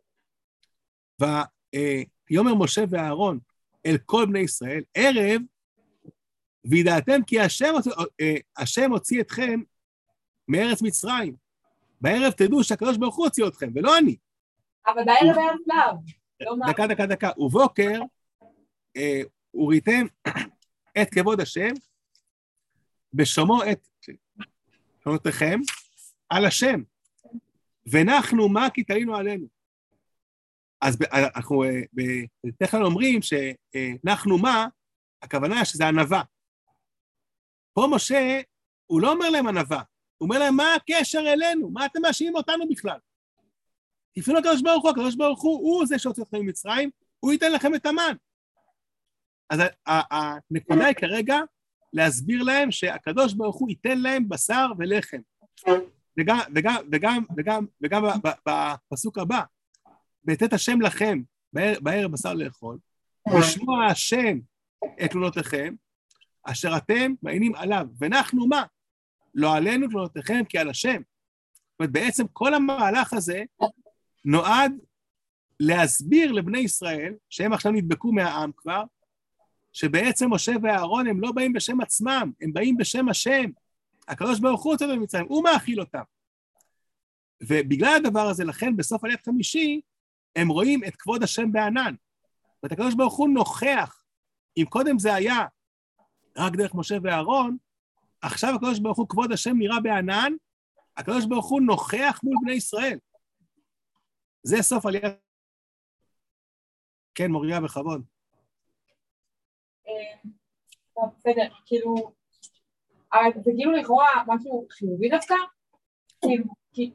Speaker 1: ויאמר משה ואהרון אל כל בני ישראל, ערב, וידעתם כי השם, השם הוציא אתכם מארץ מצרים. בערב תדעו שהקדוש ברוך הוא הוציא אתכם, ולא אני.
Speaker 3: אבל בערב היה צלב.
Speaker 1: דקה, דקה, דקה. ובוקר, וראיתם את כבוד השם, בשמו את תנותיכם על השם, ונחנו מה כי תלינו עלינו. אז אנחנו בדרך כלל אומרים שנחנו מה, הכוונה שזה ענווה. פה משה, הוא לא אומר להם ענווה, הוא אומר להם, מה הקשר אלינו? מה אתם מאשימים אותנו בכלל? תפנו לקדוש ברוך הוא, הקדוש ברוך הוא, הוא זה שהוציא אתכם ממצרים, הוא ייתן לכם את המן. אז הנקודה היא כרגע להסביר להם שהקדוש ברוך הוא ייתן להם בשר ולחם. וגם, וגם, וגם, וגם, וגם בפסוק הבא, ויתת השם לכם בערב בשר לאכול, לשמוע השם את תלונותיכם, אשר אתם מעיינים עליו, ואנחנו מה? לא עלינו תלונותיכם כי על השם. זאת אומרת, בעצם כל המהלך הזה נועד להסביר לבני ישראל, שהם עכשיו נדבקו מהעם כבר, שבעצם משה ואהרון הם לא באים בשם עצמם, הם באים בשם השם. הקדוש ברוך הוא הוציא אותם ממצרים, הוא מאכיל אותם. ובגלל הדבר הזה, לכן בסוף עליית חמישי, הם רואים את כבוד השם בענן. ואת הקדוש ברוך הוא נוכח. אם קודם זה היה רק דרך משה ואהרון, עכשיו הקדוש ברוך הוא כבוד השם נראה בענן, הקדוש ברוך הוא נוכח מול בני ישראל. זה סוף עליית... כן, מוריה בכבוד.
Speaker 3: בסדר, כאילו, אבל זה כאילו לכאורה משהו חיובי דווקא, כי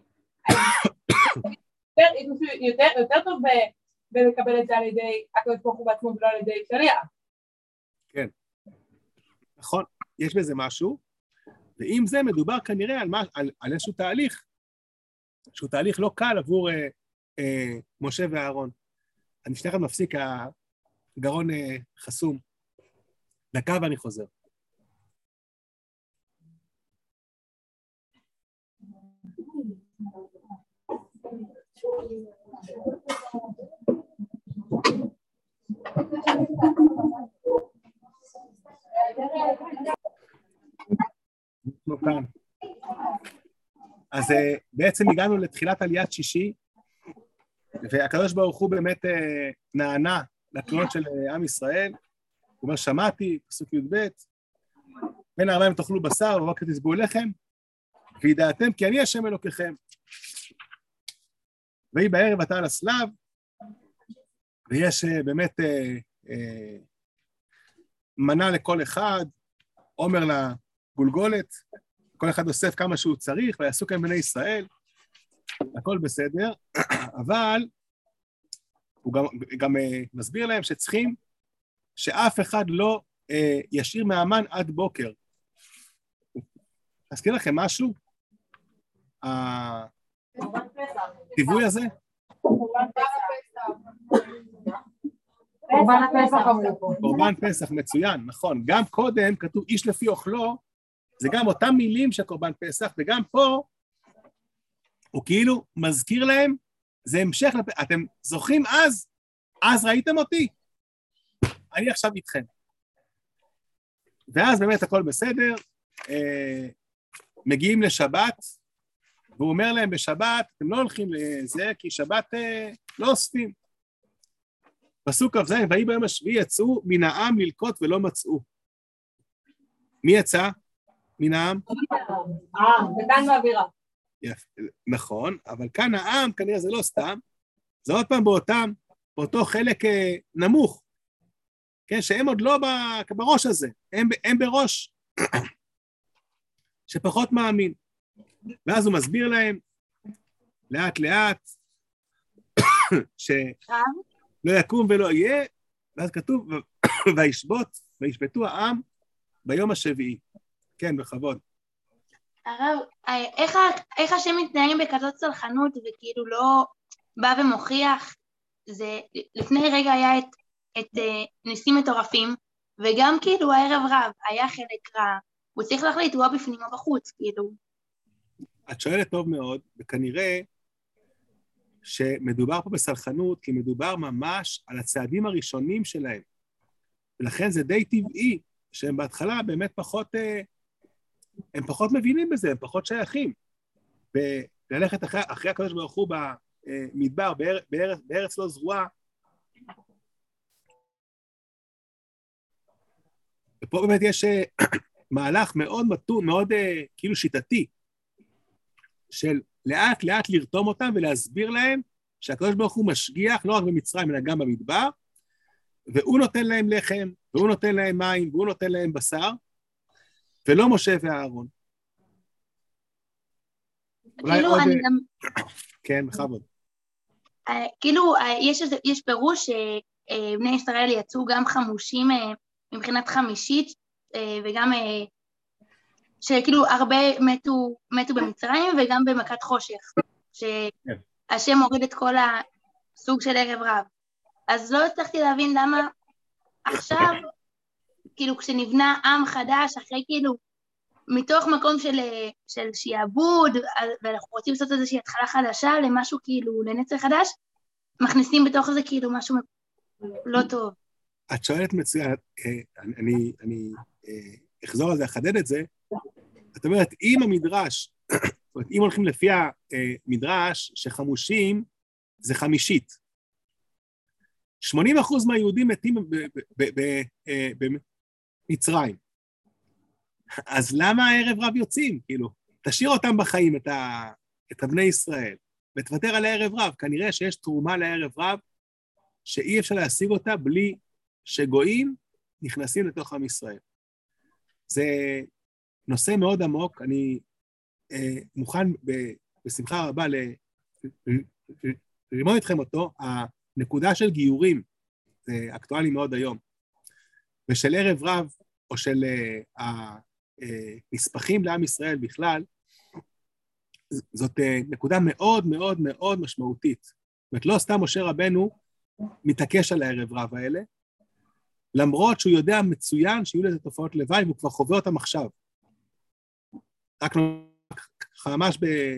Speaker 3: יותר טוב בלקבל את זה על ידי הקדוש ברוך הוא בעצמו ולא על ידי שליח.
Speaker 1: כן, נכון, יש בזה משהו, ועם זה מדובר כנראה על איזשהו תהליך, שהוא תהליך לא קל עבור משה ואהרון. אני שנייה אחד מפסיק, הגרון חסום. דקה ואני חוזר. אז בעצם הגענו לתחילת עליית שישי, והקדוש ברוך הוא באמת נענה לתלונות של עם ישראל, הוא אומר, שמעתי, פסוק י"ב, בין הערביים תאכלו בשר, ובבוקר תשבעו לחם, וידעתם כי אני השם אלוקיכם. ויהי בערב עתה על הסלב, ויש באמת אה, אה, מנה לכל אחד, עומר לגולגולת, כל אחד אוסף כמה שהוא צריך, ויעשו כאן בני ישראל, הכל בסדר, אבל הוא גם, גם אה, מסביר להם שצריכים, שאף אחד לא אה, ישיר מהמן עד בוקר. אזכיר לכם משהו? הטיווי הזה?
Speaker 3: קורבן הפסח.
Speaker 1: קורבן פסח, מצוין, נכון. גם קודם כתוב איש לפי אוכלו, זה גם אותם מילים של קורבן פסח, וגם פה הוא כאילו מזכיר להם, זה המשך, אתם זוכרים אז? אז ראיתם אותי? אני עכשיו איתכם. ואז באמת הכל בסדר, אה, מגיעים לשבת, והוא אומר להם בשבת, אתם לא הולכים לזה, כי שבת אה, לא אוספים. פסוק כ"ז, ויהי ביום השביעי יצאו מן העם ללקוט ולא מצאו. מי יצא מן העם?
Speaker 3: העם, וכאן באווירה.
Speaker 1: נכון, אבל כאן העם כנראה זה לא סתם, זה עוד פעם באותם, באותו חלק נמוך, כן, שהם עוד לא בראש הזה, הם, הם בראש שפחות מאמין. ואז הוא מסביר להם, לאט לאט, שלא יקום ולא יהיה, ואז כתוב, וישבות, וישבתו העם ביום השביעי. כן, בכבוד.
Speaker 4: הרב, איך, איך השם מתנהג בכזאת צלחנות, וכאילו לא בא ומוכיח, זה, לפני רגע היה את, את ניסים מטורפים, וגם כאילו הערב רב, היה חלק רע, הוא צריך להחליט, הוא בפנים או בחוץ, כאילו.
Speaker 1: את שואלת טוב מאוד, וכנראה שמדובר פה בסלחנות, כי מדובר ממש על הצעדים הראשונים שלהם, ולכן זה די טבעי, שהם בהתחלה באמת פחות, הם פחות מבינים בזה, הם פחות שייכים, וללכת אחרי, אחרי הקדוש ברוך הוא במדבר, בארץ, בארץ, בארץ לא זרועה, ופה באמת יש מהלך מאוד מתון, מאוד כאילו שיטתי, של לאט לאט לרתום אותם ולהסביר להם שהקדוש ברוך הוא משגיח לא רק במצרים אלא גם במדבר, והוא נותן להם לחם, והוא נותן להם מים, והוא נותן להם בשר, ולא משה ואהרון.
Speaker 4: כאילו אני גם...
Speaker 1: כן, בכבוד.
Speaker 4: כאילו יש פירוש שבני ישראל יצאו גם חמושים מבחינת חמישית, וגם שכאילו הרבה מתו, מתו במצרים וגם במכת חושך, שהשם הוריד את כל הסוג של ערב רב. אז לא הצלחתי להבין למה עכשיו, כאילו כשנבנה עם חדש, אחרי כאילו, מתוך מקום של, של שיעבוד, ואנחנו רוצים לעשות איזושהי התחלה חדשה למשהו כאילו, לנצר חדש, מכניסים בתוך זה כאילו משהו לא טוב.
Speaker 1: את שואלת מצוין, אני, אני, אני אחזור על זה, אחדד את זה, זאת אומרת, אם המדרש, זאת אומרת, אם הולכים לפי המדרש שחמושים זה חמישית, שמונים אחוז מהיהודים מתים במצרים, אז למה הערב רב יוצאים? כאילו, תשאיר אותם בחיים, את, ה, את הבני ישראל, ותוותר על הערב רב. כנראה שיש תרומה לערב רב, שאי אפשר להשיג אותה בלי שגויים נכנסים לתוך עם ישראל. זה נושא מאוד עמוק, אני אה, מוכן ב, בשמחה רבה ל, ללמוד אתכם אותו. הנקודה של גיורים, זה אקטואלי מאוד היום, ושל ערב רב, או של אה, הנספחים לעם ישראל בכלל, זאת אה, נקודה מאוד מאוד מאוד משמעותית. זאת אומרת, לא סתם משה רבנו מתעקש על הערב רב האלה, למרות שהוא יודע מצוין שיהיו לזה תופעות לוואי, והוא כבר חווה אותם עכשיו. רק ממש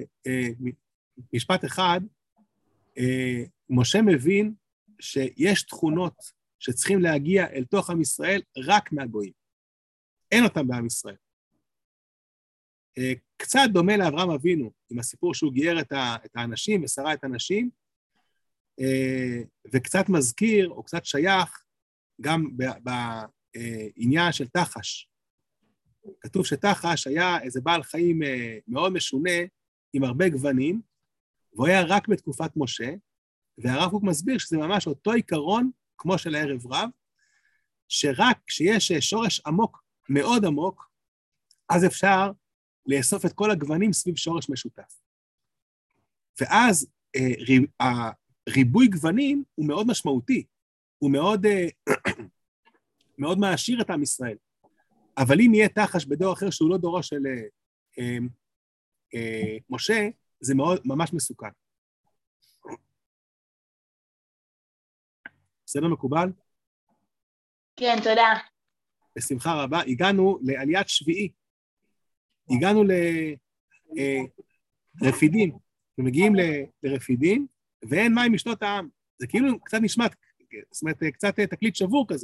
Speaker 1: במשפט אחד, משה מבין שיש תכונות שצריכים להגיע אל תוך עם ישראל רק מהגויים. אין אותם בעם ישראל. קצת דומה לאברהם אבינו, עם הסיפור שהוא גייר את האנשים ושרה את האנשים, וקצת מזכיר או קצת שייך גם בעניין של תחש. כתוב שתחש היה איזה בעל חיים מאוד משונה, עם הרבה גוונים, והוא היה רק בתקופת משה, והרב קוק מסביר שזה ממש אותו עיקרון, כמו של הערב רב, שרק כשיש שורש עמוק, מאוד עמוק, אז אפשר לאסוף את כל הגוונים סביב שורש משותף. ואז הריבוי גוונים הוא מאוד משמעותי, הוא מאוד, מאוד מעשיר את עם ישראל. אבל אם יהיה תחש בדור אחר שהוא לא דורו של אה, אה, משה, זה מאוד, ממש מסוכן. בסדר מקובל?
Speaker 4: כן, תודה.
Speaker 1: בשמחה רבה. הגענו לעליית שביעי. הגענו לרפידים. ומגיעים לרפידים, ואין מים משנות העם. זה כאילו קצת נשמע, זאת אומרת, קצת תקליט שבור כזה.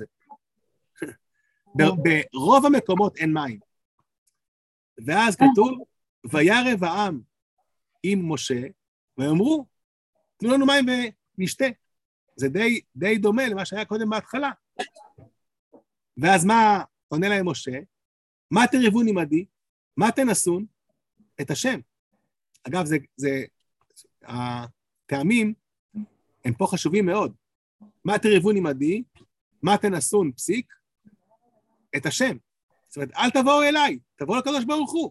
Speaker 1: ברוב המקומות אין מים. ואז כתוב, וירב העם עם משה, ואמרו, תנו לנו מים ונשתה. זה די, די דומה למה שהיה קודם בהתחלה. ואז מה עונה להם משה? מה תריבון עמדי? מה תנסון? את השם. אגב, זה, זה, הטעמים הם פה חשובים מאוד. מה תריבון עמדי, מה תנסון פסיק, את השם. זאת אומרת, אל תבואו אליי, תבואו לקדוש ברוך הוא.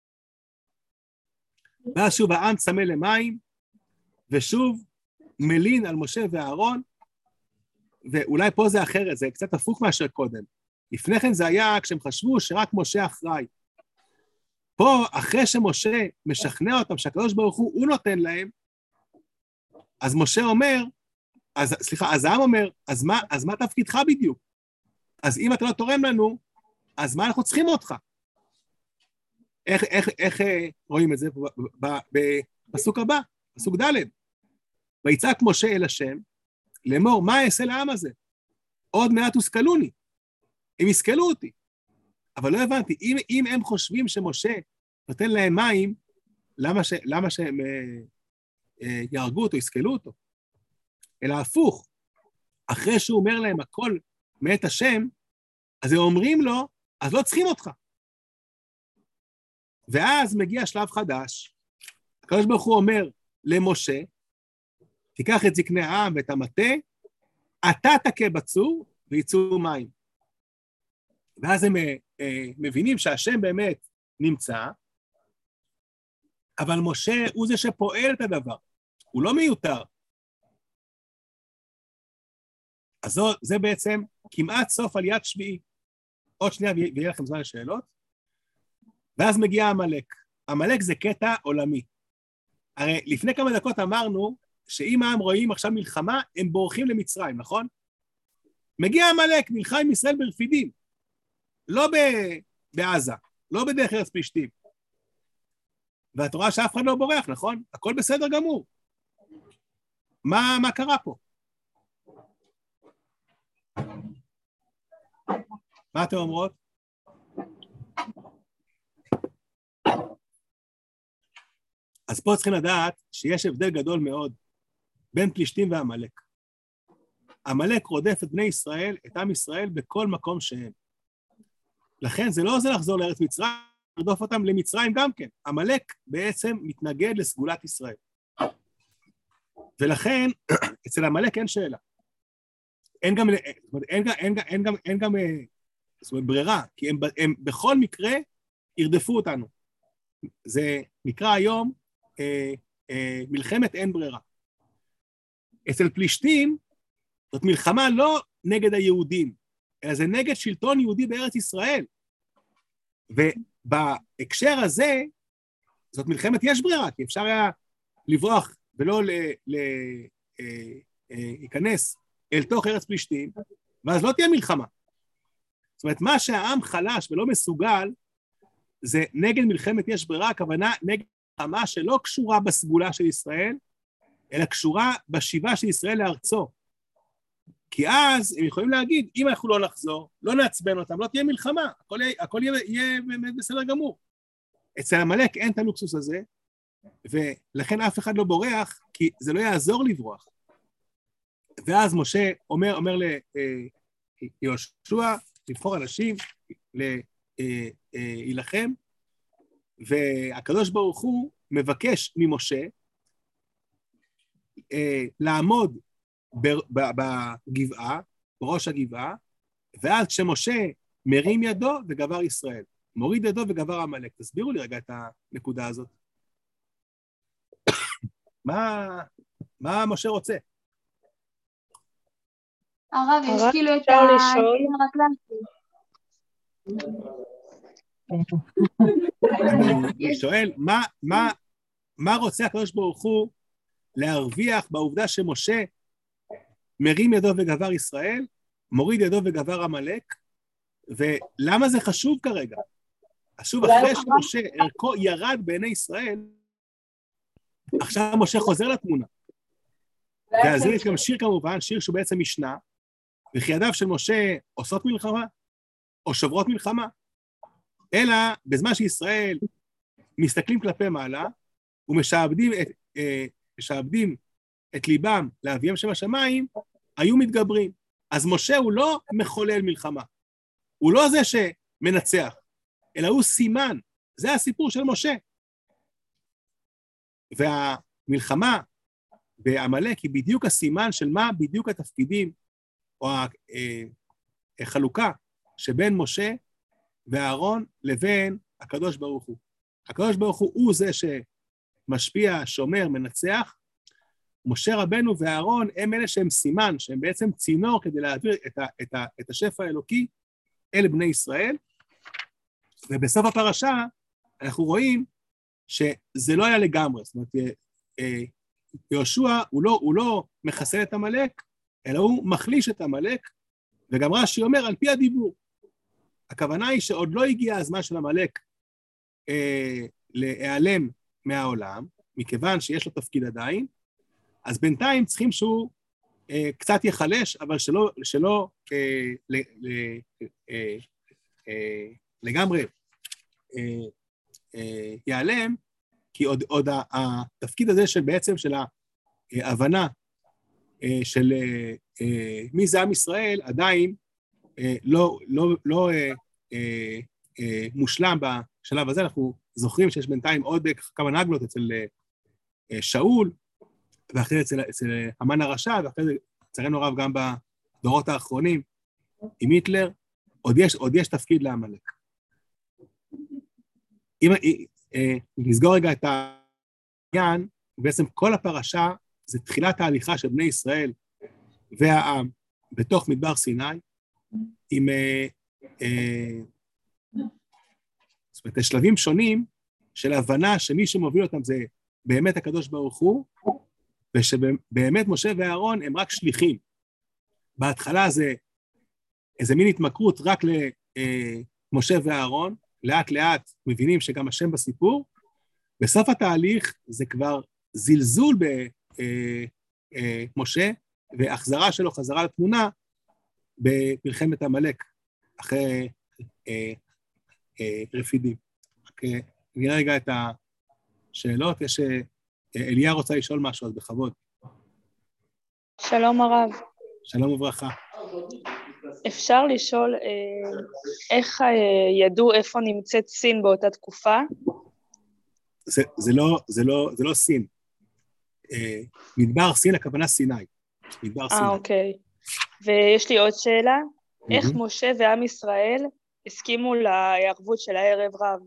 Speaker 1: ואז שוב העם צמא למים, ושוב מלין על משה ואהרון, ואולי פה זה אחרת, זה קצת הפוך מאשר קודם. לפני כן זה היה כשהם חשבו שרק משה אחראי. פה, אחרי שמשה משכנע אותם שהקדוש ברוך הוא, הוא נותן להם, אז משה אומר, אז, סליחה, אז העם אומר, אז מה, אז מה תפקידך בדיוק? אז אם אתה לא תורם לנו, אז מה אנחנו צריכים אותך? איך, איך, איך רואים את זה בפסוק הבא, פסוק ד' ויצעק משה אל השם, לאמור, מה אעשה לעם הזה? עוד מעט הושכלוני, הם ישכלו אותי. אבל לא הבנתי, אם, אם הם חושבים שמשה נותן להם מים, למה, ש, למה שהם אה, אה, יהרגו אותו, ישכלו אותו? אלא הפוך, אחרי שהוא אומר להם הכל מאת השם, אז הם אומרים לו, אז לא צריכים אותך. ואז מגיע שלב חדש, הקדוש ברוך הוא אומר למשה, תיקח את זקני העם ואת המטה, אתה תכה בצור ויצאו מים. ואז הם אה, מבינים שהשם באמת נמצא, אבל משה הוא זה שפועל את הדבר, הוא לא מיותר. אז זו, זה בעצם כמעט סוף עליית שביעי. עוד שנייה ויהיה לכם זמן לשאלות. ואז מגיע המלאק. המלאק זה קטע עולמי. הרי לפני כמה דקות אמרנו שאם העם רואים עכשיו מלחמה, הם בורחים למצרים, נכון? מגיע המלאק, נלחם עם ישראל ברפידים. לא בעזה, לא בדרך ארץ פלישתים. ואת רואה שאף אחד לא בורח, נכון? הכל בסדר גמור. מה, מה קרה פה? מה אתם אומרות? אז פה צריכים לדעת שיש הבדל גדול מאוד בין פלישתים והמלאק. המלאק רודף את בני ישראל, את עם ישראל, בכל מקום שהם. לכן זה לא עוזר לחזור לארץ מצרים, לרדוף אותם למצרים גם כן. המלאק בעצם מתנגד לסגולת ישראל. ולכן, אצל המלאק אין שאלה. אין גם, אין גם, אין גם, אין גם, אין גם, זאת אומרת, ברירה, כי הם, הם בכל מקרה ירדפו אותנו. זה נקרא היום אה, אה, מלחמת אין ברירה. אצל פלישתים, זאת מלחמה לא נגד היהודים, אלא זה נגד שלטון יהודי בארץ ישראל. ובהקשר הזה, זאת מלחמת יש ברירה, כי אפשר היה לברוח ולא ל, ל, אה, אה, להיכנס אל תוך ארץ פלישתים, ואז לא תהיה מלחמה. זאת אומרת, מה שהעם חלש ולא מסוגל, זה נגד מלחמת יש ברירה, הכוונה נגד מלחמה שלא קשורה בסגולה של ישראל, אלא קשורה בשיבה של ישראל לארצו. כי אז הם יכולים להגיד, אם אנחנו לא נחזור, לא נעצבן אותם, לא תהיה מלחמה, הכל, הכל יהיה, יהיה בסדר גמור. אצל המלאק אין את הלוקסוס הזה, ולכן אף אחד לא בורח, כי זה לא יעזור לברוח. ואז משה אומר, אומר ליהושע, לבחור אנשים, להילחם, והקדוש ברוך הוא מבקש ממשה לעמוד בגבעה, בראש הגבעה, ואז כשמשה מרים ידו וגבר ישראל, מוריד ידו וגבר המלאק. תסבירו לי רגע את הנקודה הזאת. מה, מה משה רוצה?
Speaker 4: הרב, יש כאילו את ה...
Speaker 1: אני שואל, מה, מה, מה רוצה הקדוש ברוך הוא להרוויח בעובדה שמשה מרים ידו וגבר ישראל, מוריד ידו וגבר המלאק, ולמה זה חשוב כרגע? חשוב אחרי שמשה ערכו ירד בעיני ישראל, עכשיו משה חוזר לתמונה. ואז יש גם שיר כמובן, שיר שהוא בעצם משנה, וכי ידיו של משה עושות מלחמה, או שוברות מלחמה, אלא בזמן שישראל מסתכלים כלפי מעלה, ומשעבדים את, אה, משעבדים את ליבם לאביהם שבשמיים, היו מתגברים. אז משה הוא לא מחולל מלחמה, הוא לא זה שמנצח, אלא הוא סימן, זה הסיפור של משה. והמלחמה בעמלק היא בדיוק הסימן של מה בדיוק התפקידים, או החלוקה שבין משה ואהרון לבין הקדוש ברוך הוא. הקדוש ברוך הוא הוא זה שמשפיע, שומר, מנצח. משה רבנו ואהרון הם אלה שהם סימן, שהם בעצם צינור כדי להעביר את, ה, את, ה, את השפע האלוקי אל בני ישראל. ובסוף הפרשה אנחנו רואים שזה לא היה לגמרי. זאת אומרת, יהושע הוא לא, הוא לא מחסל את עמלק, אלא הוא מחליש את עמלק, וגם רש"י אומר על פי הדיבור. הכוונה היא שעוד לא הגיע הזמן של עמלק אה, להיעלם מהעולם, מכיוון שיש לו תפקיד עדיין, אז בינתיים צריכים שהוא אה, קצת יחלש, אבל שלא, שלא אה, ל, ל, אה, אה, לגמרי אה, אה, ייעלם, כי עוד, עוד התפקיד הזה של בעצם של ההבנה אה, של אה, אה, מי זה עם ישראל עדיין אה, לא, לא, לא אה, אה, אה, מושלם בשלב הזה. אנחנו זוכרים שיש בינתיים עוד כמה נגלות אצל אה, שאול, ואחרי אצל, אצל המן הרשע, ואחרי זה לצערנו הרב גם בדורות האחרונים עם היטלר, עוד יש, עוד יש תפקיד לעמלק. אם אה, נסגור רגע את העניין, בעצם כל הפרשה זה תחילת ההליכה של בני ישראל והעם בתוך מדבר סיני, עם אה, אה, זאת אומרת, שלבים שונים של הבנה שמי שמוביל אותם זה באמת הקדוש ברוך הוא, ושבאמת משה ואהרון הם רק שליחים. בהתחלה זה איזה מין התמכרות רק למשה ואהרון, לאט לאט מבינים שגם השם בסיפור, בסוף התהליך זה כבר זלזול במשה, והחזרה שלו חזרה לתמונה במלחמת עמלק, אחרי אה, אה, רפידים. okay. נראה רגע את השאלות, יש אליה רוצה לשאול משהו, אז בכבוד.
Speaker 7: שלום הרב.
Speaker 1: שלום וברכה.
Speaker 7: אפשר לשאול אה, איך אה, ידעו איפה נמצאת סין באותה תקופה?
Speaker 1: זה, זה, לא, זה, לא, זה לא סין. אה, מדבר סין, הכוונה סיני. מדבר סיני.
Speaker 7: אה, אוקיי. ויש לי עוד שאלה. Mm-hmm. איך משה ועם ישראל הסכימו לערבות של הערב רב?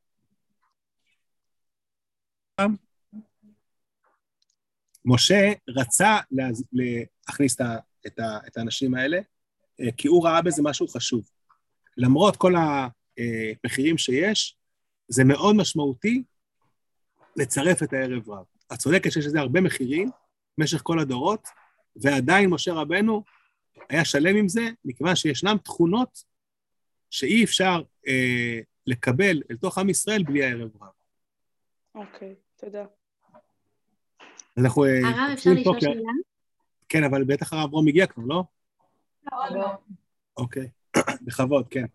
Speaker 1: משה רצה להכניס את, ה, את האנשים האלה, כי הוא ראה בזה משהו חשוב. למרות כל המחירים שיש, זה מאוד משמעותי לצרף את הערב רב. את צודקת שיש לזה הרבה מחירים במשך כל הדורות, ועדיין משה רבנו היה שלם עם זה, מכיוון שישנם תכונות שאי אפשר אה, לקבל אל תוך עם ישראל בלי הערב רב.
Speaker 7: אוקיי, תודה.
Speaker 1: אנחנו...
Speaker 4: הרב, אפשר לשאול שאלה?
Speaker 1: כן, אבל בטח הרב רום הגיע כבר, לא?
Speaker 3: לא.
Speaker 1: אוקיי, בכבוד, כן.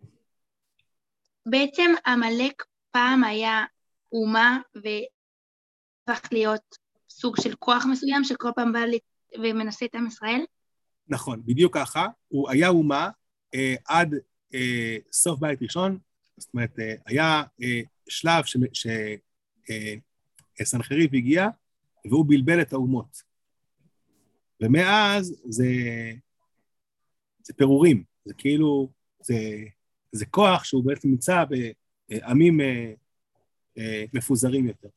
Speaker 4: בעצם עמלק פעם היה אומה והפך להיות סוג של כוח מסוים שכל פעם בא ומנסה את עם ישראל?
Speaker 1: נכון, בדיוק ככה. הוא היה אומה אה, עד אה, סוף בית ראשון, זאת אומרת, אה, היה אה, שלב שסנחריב אה, הגיע, והוא בלבל את האומות. ומאז זה, זה פירורים, זה כאילו, זה, זה כוח שהוא בעצם נמצא בעמים אה, אה, מפוזרים יותר.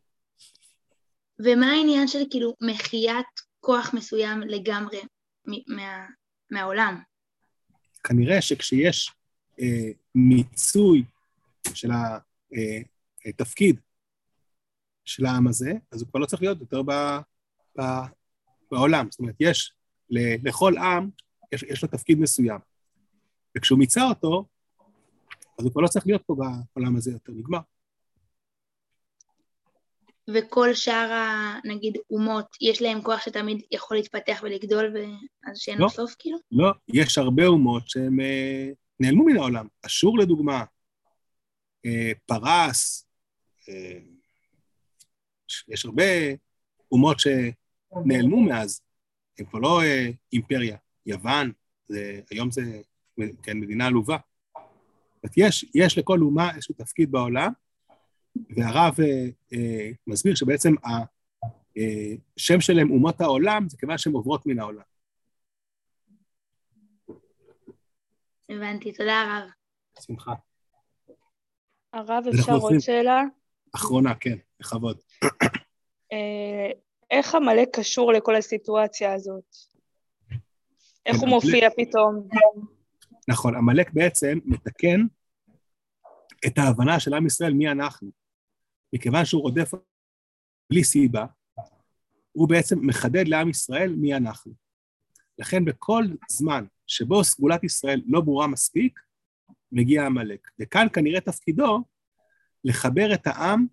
Speaker 4: ומה העניין של כאילו מחיית כוח מסוים לגמרי מה, מהעולם?
Speaker 1: כנראה שכשיש אה, מיצוי של התפקיד של העם הזה, אז הוא כבר לא צריך להיות יותר ב, ב, בעולם. זאת אומרת, יש לכל עם, יש, יש לו תפקיד מסוים. וכשהוא מיצה אותו, אז הוא כבר לא צריך להיות פה בעולם הזה יותר, נגמר.
Speaker 4: וכל שאר, נגיד, אומות, יש להם כוח שתמיד יכול להתפתח ולגדול, ואז שאין לו סוף, כאילו?
Speaker 1: לא, יש הרבה אומות שהם נעלמו מן העולם. אשור לדוגמה, פרס, יש הרבה אומות שנעלמו מאז, הם כבר לא אימפריה. יוון, זה, היום זה כן, מדינה עלובה. יש, יש לכל אומה איזשהו תפקיד בעולם, והרב אה, אה, מסביר שבעצם שם שלהם אומות העולם, זה כיוון שהן עוברות מן העולם.
Speaker 4: הבנתי, תודה הרב.
Speaker 1: שמחה.
Speaker 7: הרב, אפשר עוד שאלה?
Speaker 1: אחרונה, כן, בכבוד.
Speaker 7: איך עמלק קשור לכל הסיטואציה הזאת? איך הוא מופיע פתאום?
Speaker 1: נכון, עמלק בעצם מתקן את ההבנה של עם ישראל מי אנחנו. מכיוון שהוא רודף בלי סיבה, הוא בעצם מחדד לעם ישראל מי אנחנו. לכן בכל זמן שבו סגולת ישראל לא ברורה מספיק, מגיע עמלק. וכאן כנראה תפקידו לחבר את העם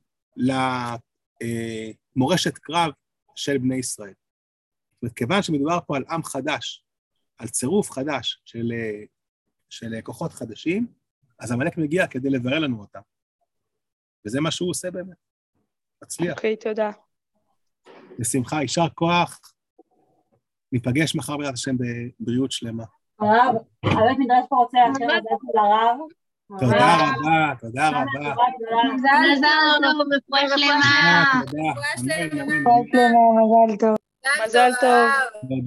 Speaker 1: למורשת קרב של בני ישראל. זאת אומרת, כיוון שמדובר פה על עם חדש, על צירוף חדש של, של כוחות חדשים, אז עמלק מגיע כדי לברר לנו אותם. וזה מה שהוא עושה באמת. מצליח.
Speaker 7: אוקיי, תודה.
Speaker 1: בשמחה, יישר כוח. ניפגש מחר בעזרת השם בבריאות שלמה.
Speaker 6: הרב, הבית מדרש פה רוצה לאשר את זה לרב.
Speaker 1: תודה רבה, תודה רבה.
Speaker 4: מזל טוב, רפואה שלמה.
Speaker 1: תודה, אמן, אמן.
Speaker 7: מזל טוב. מזל טוב.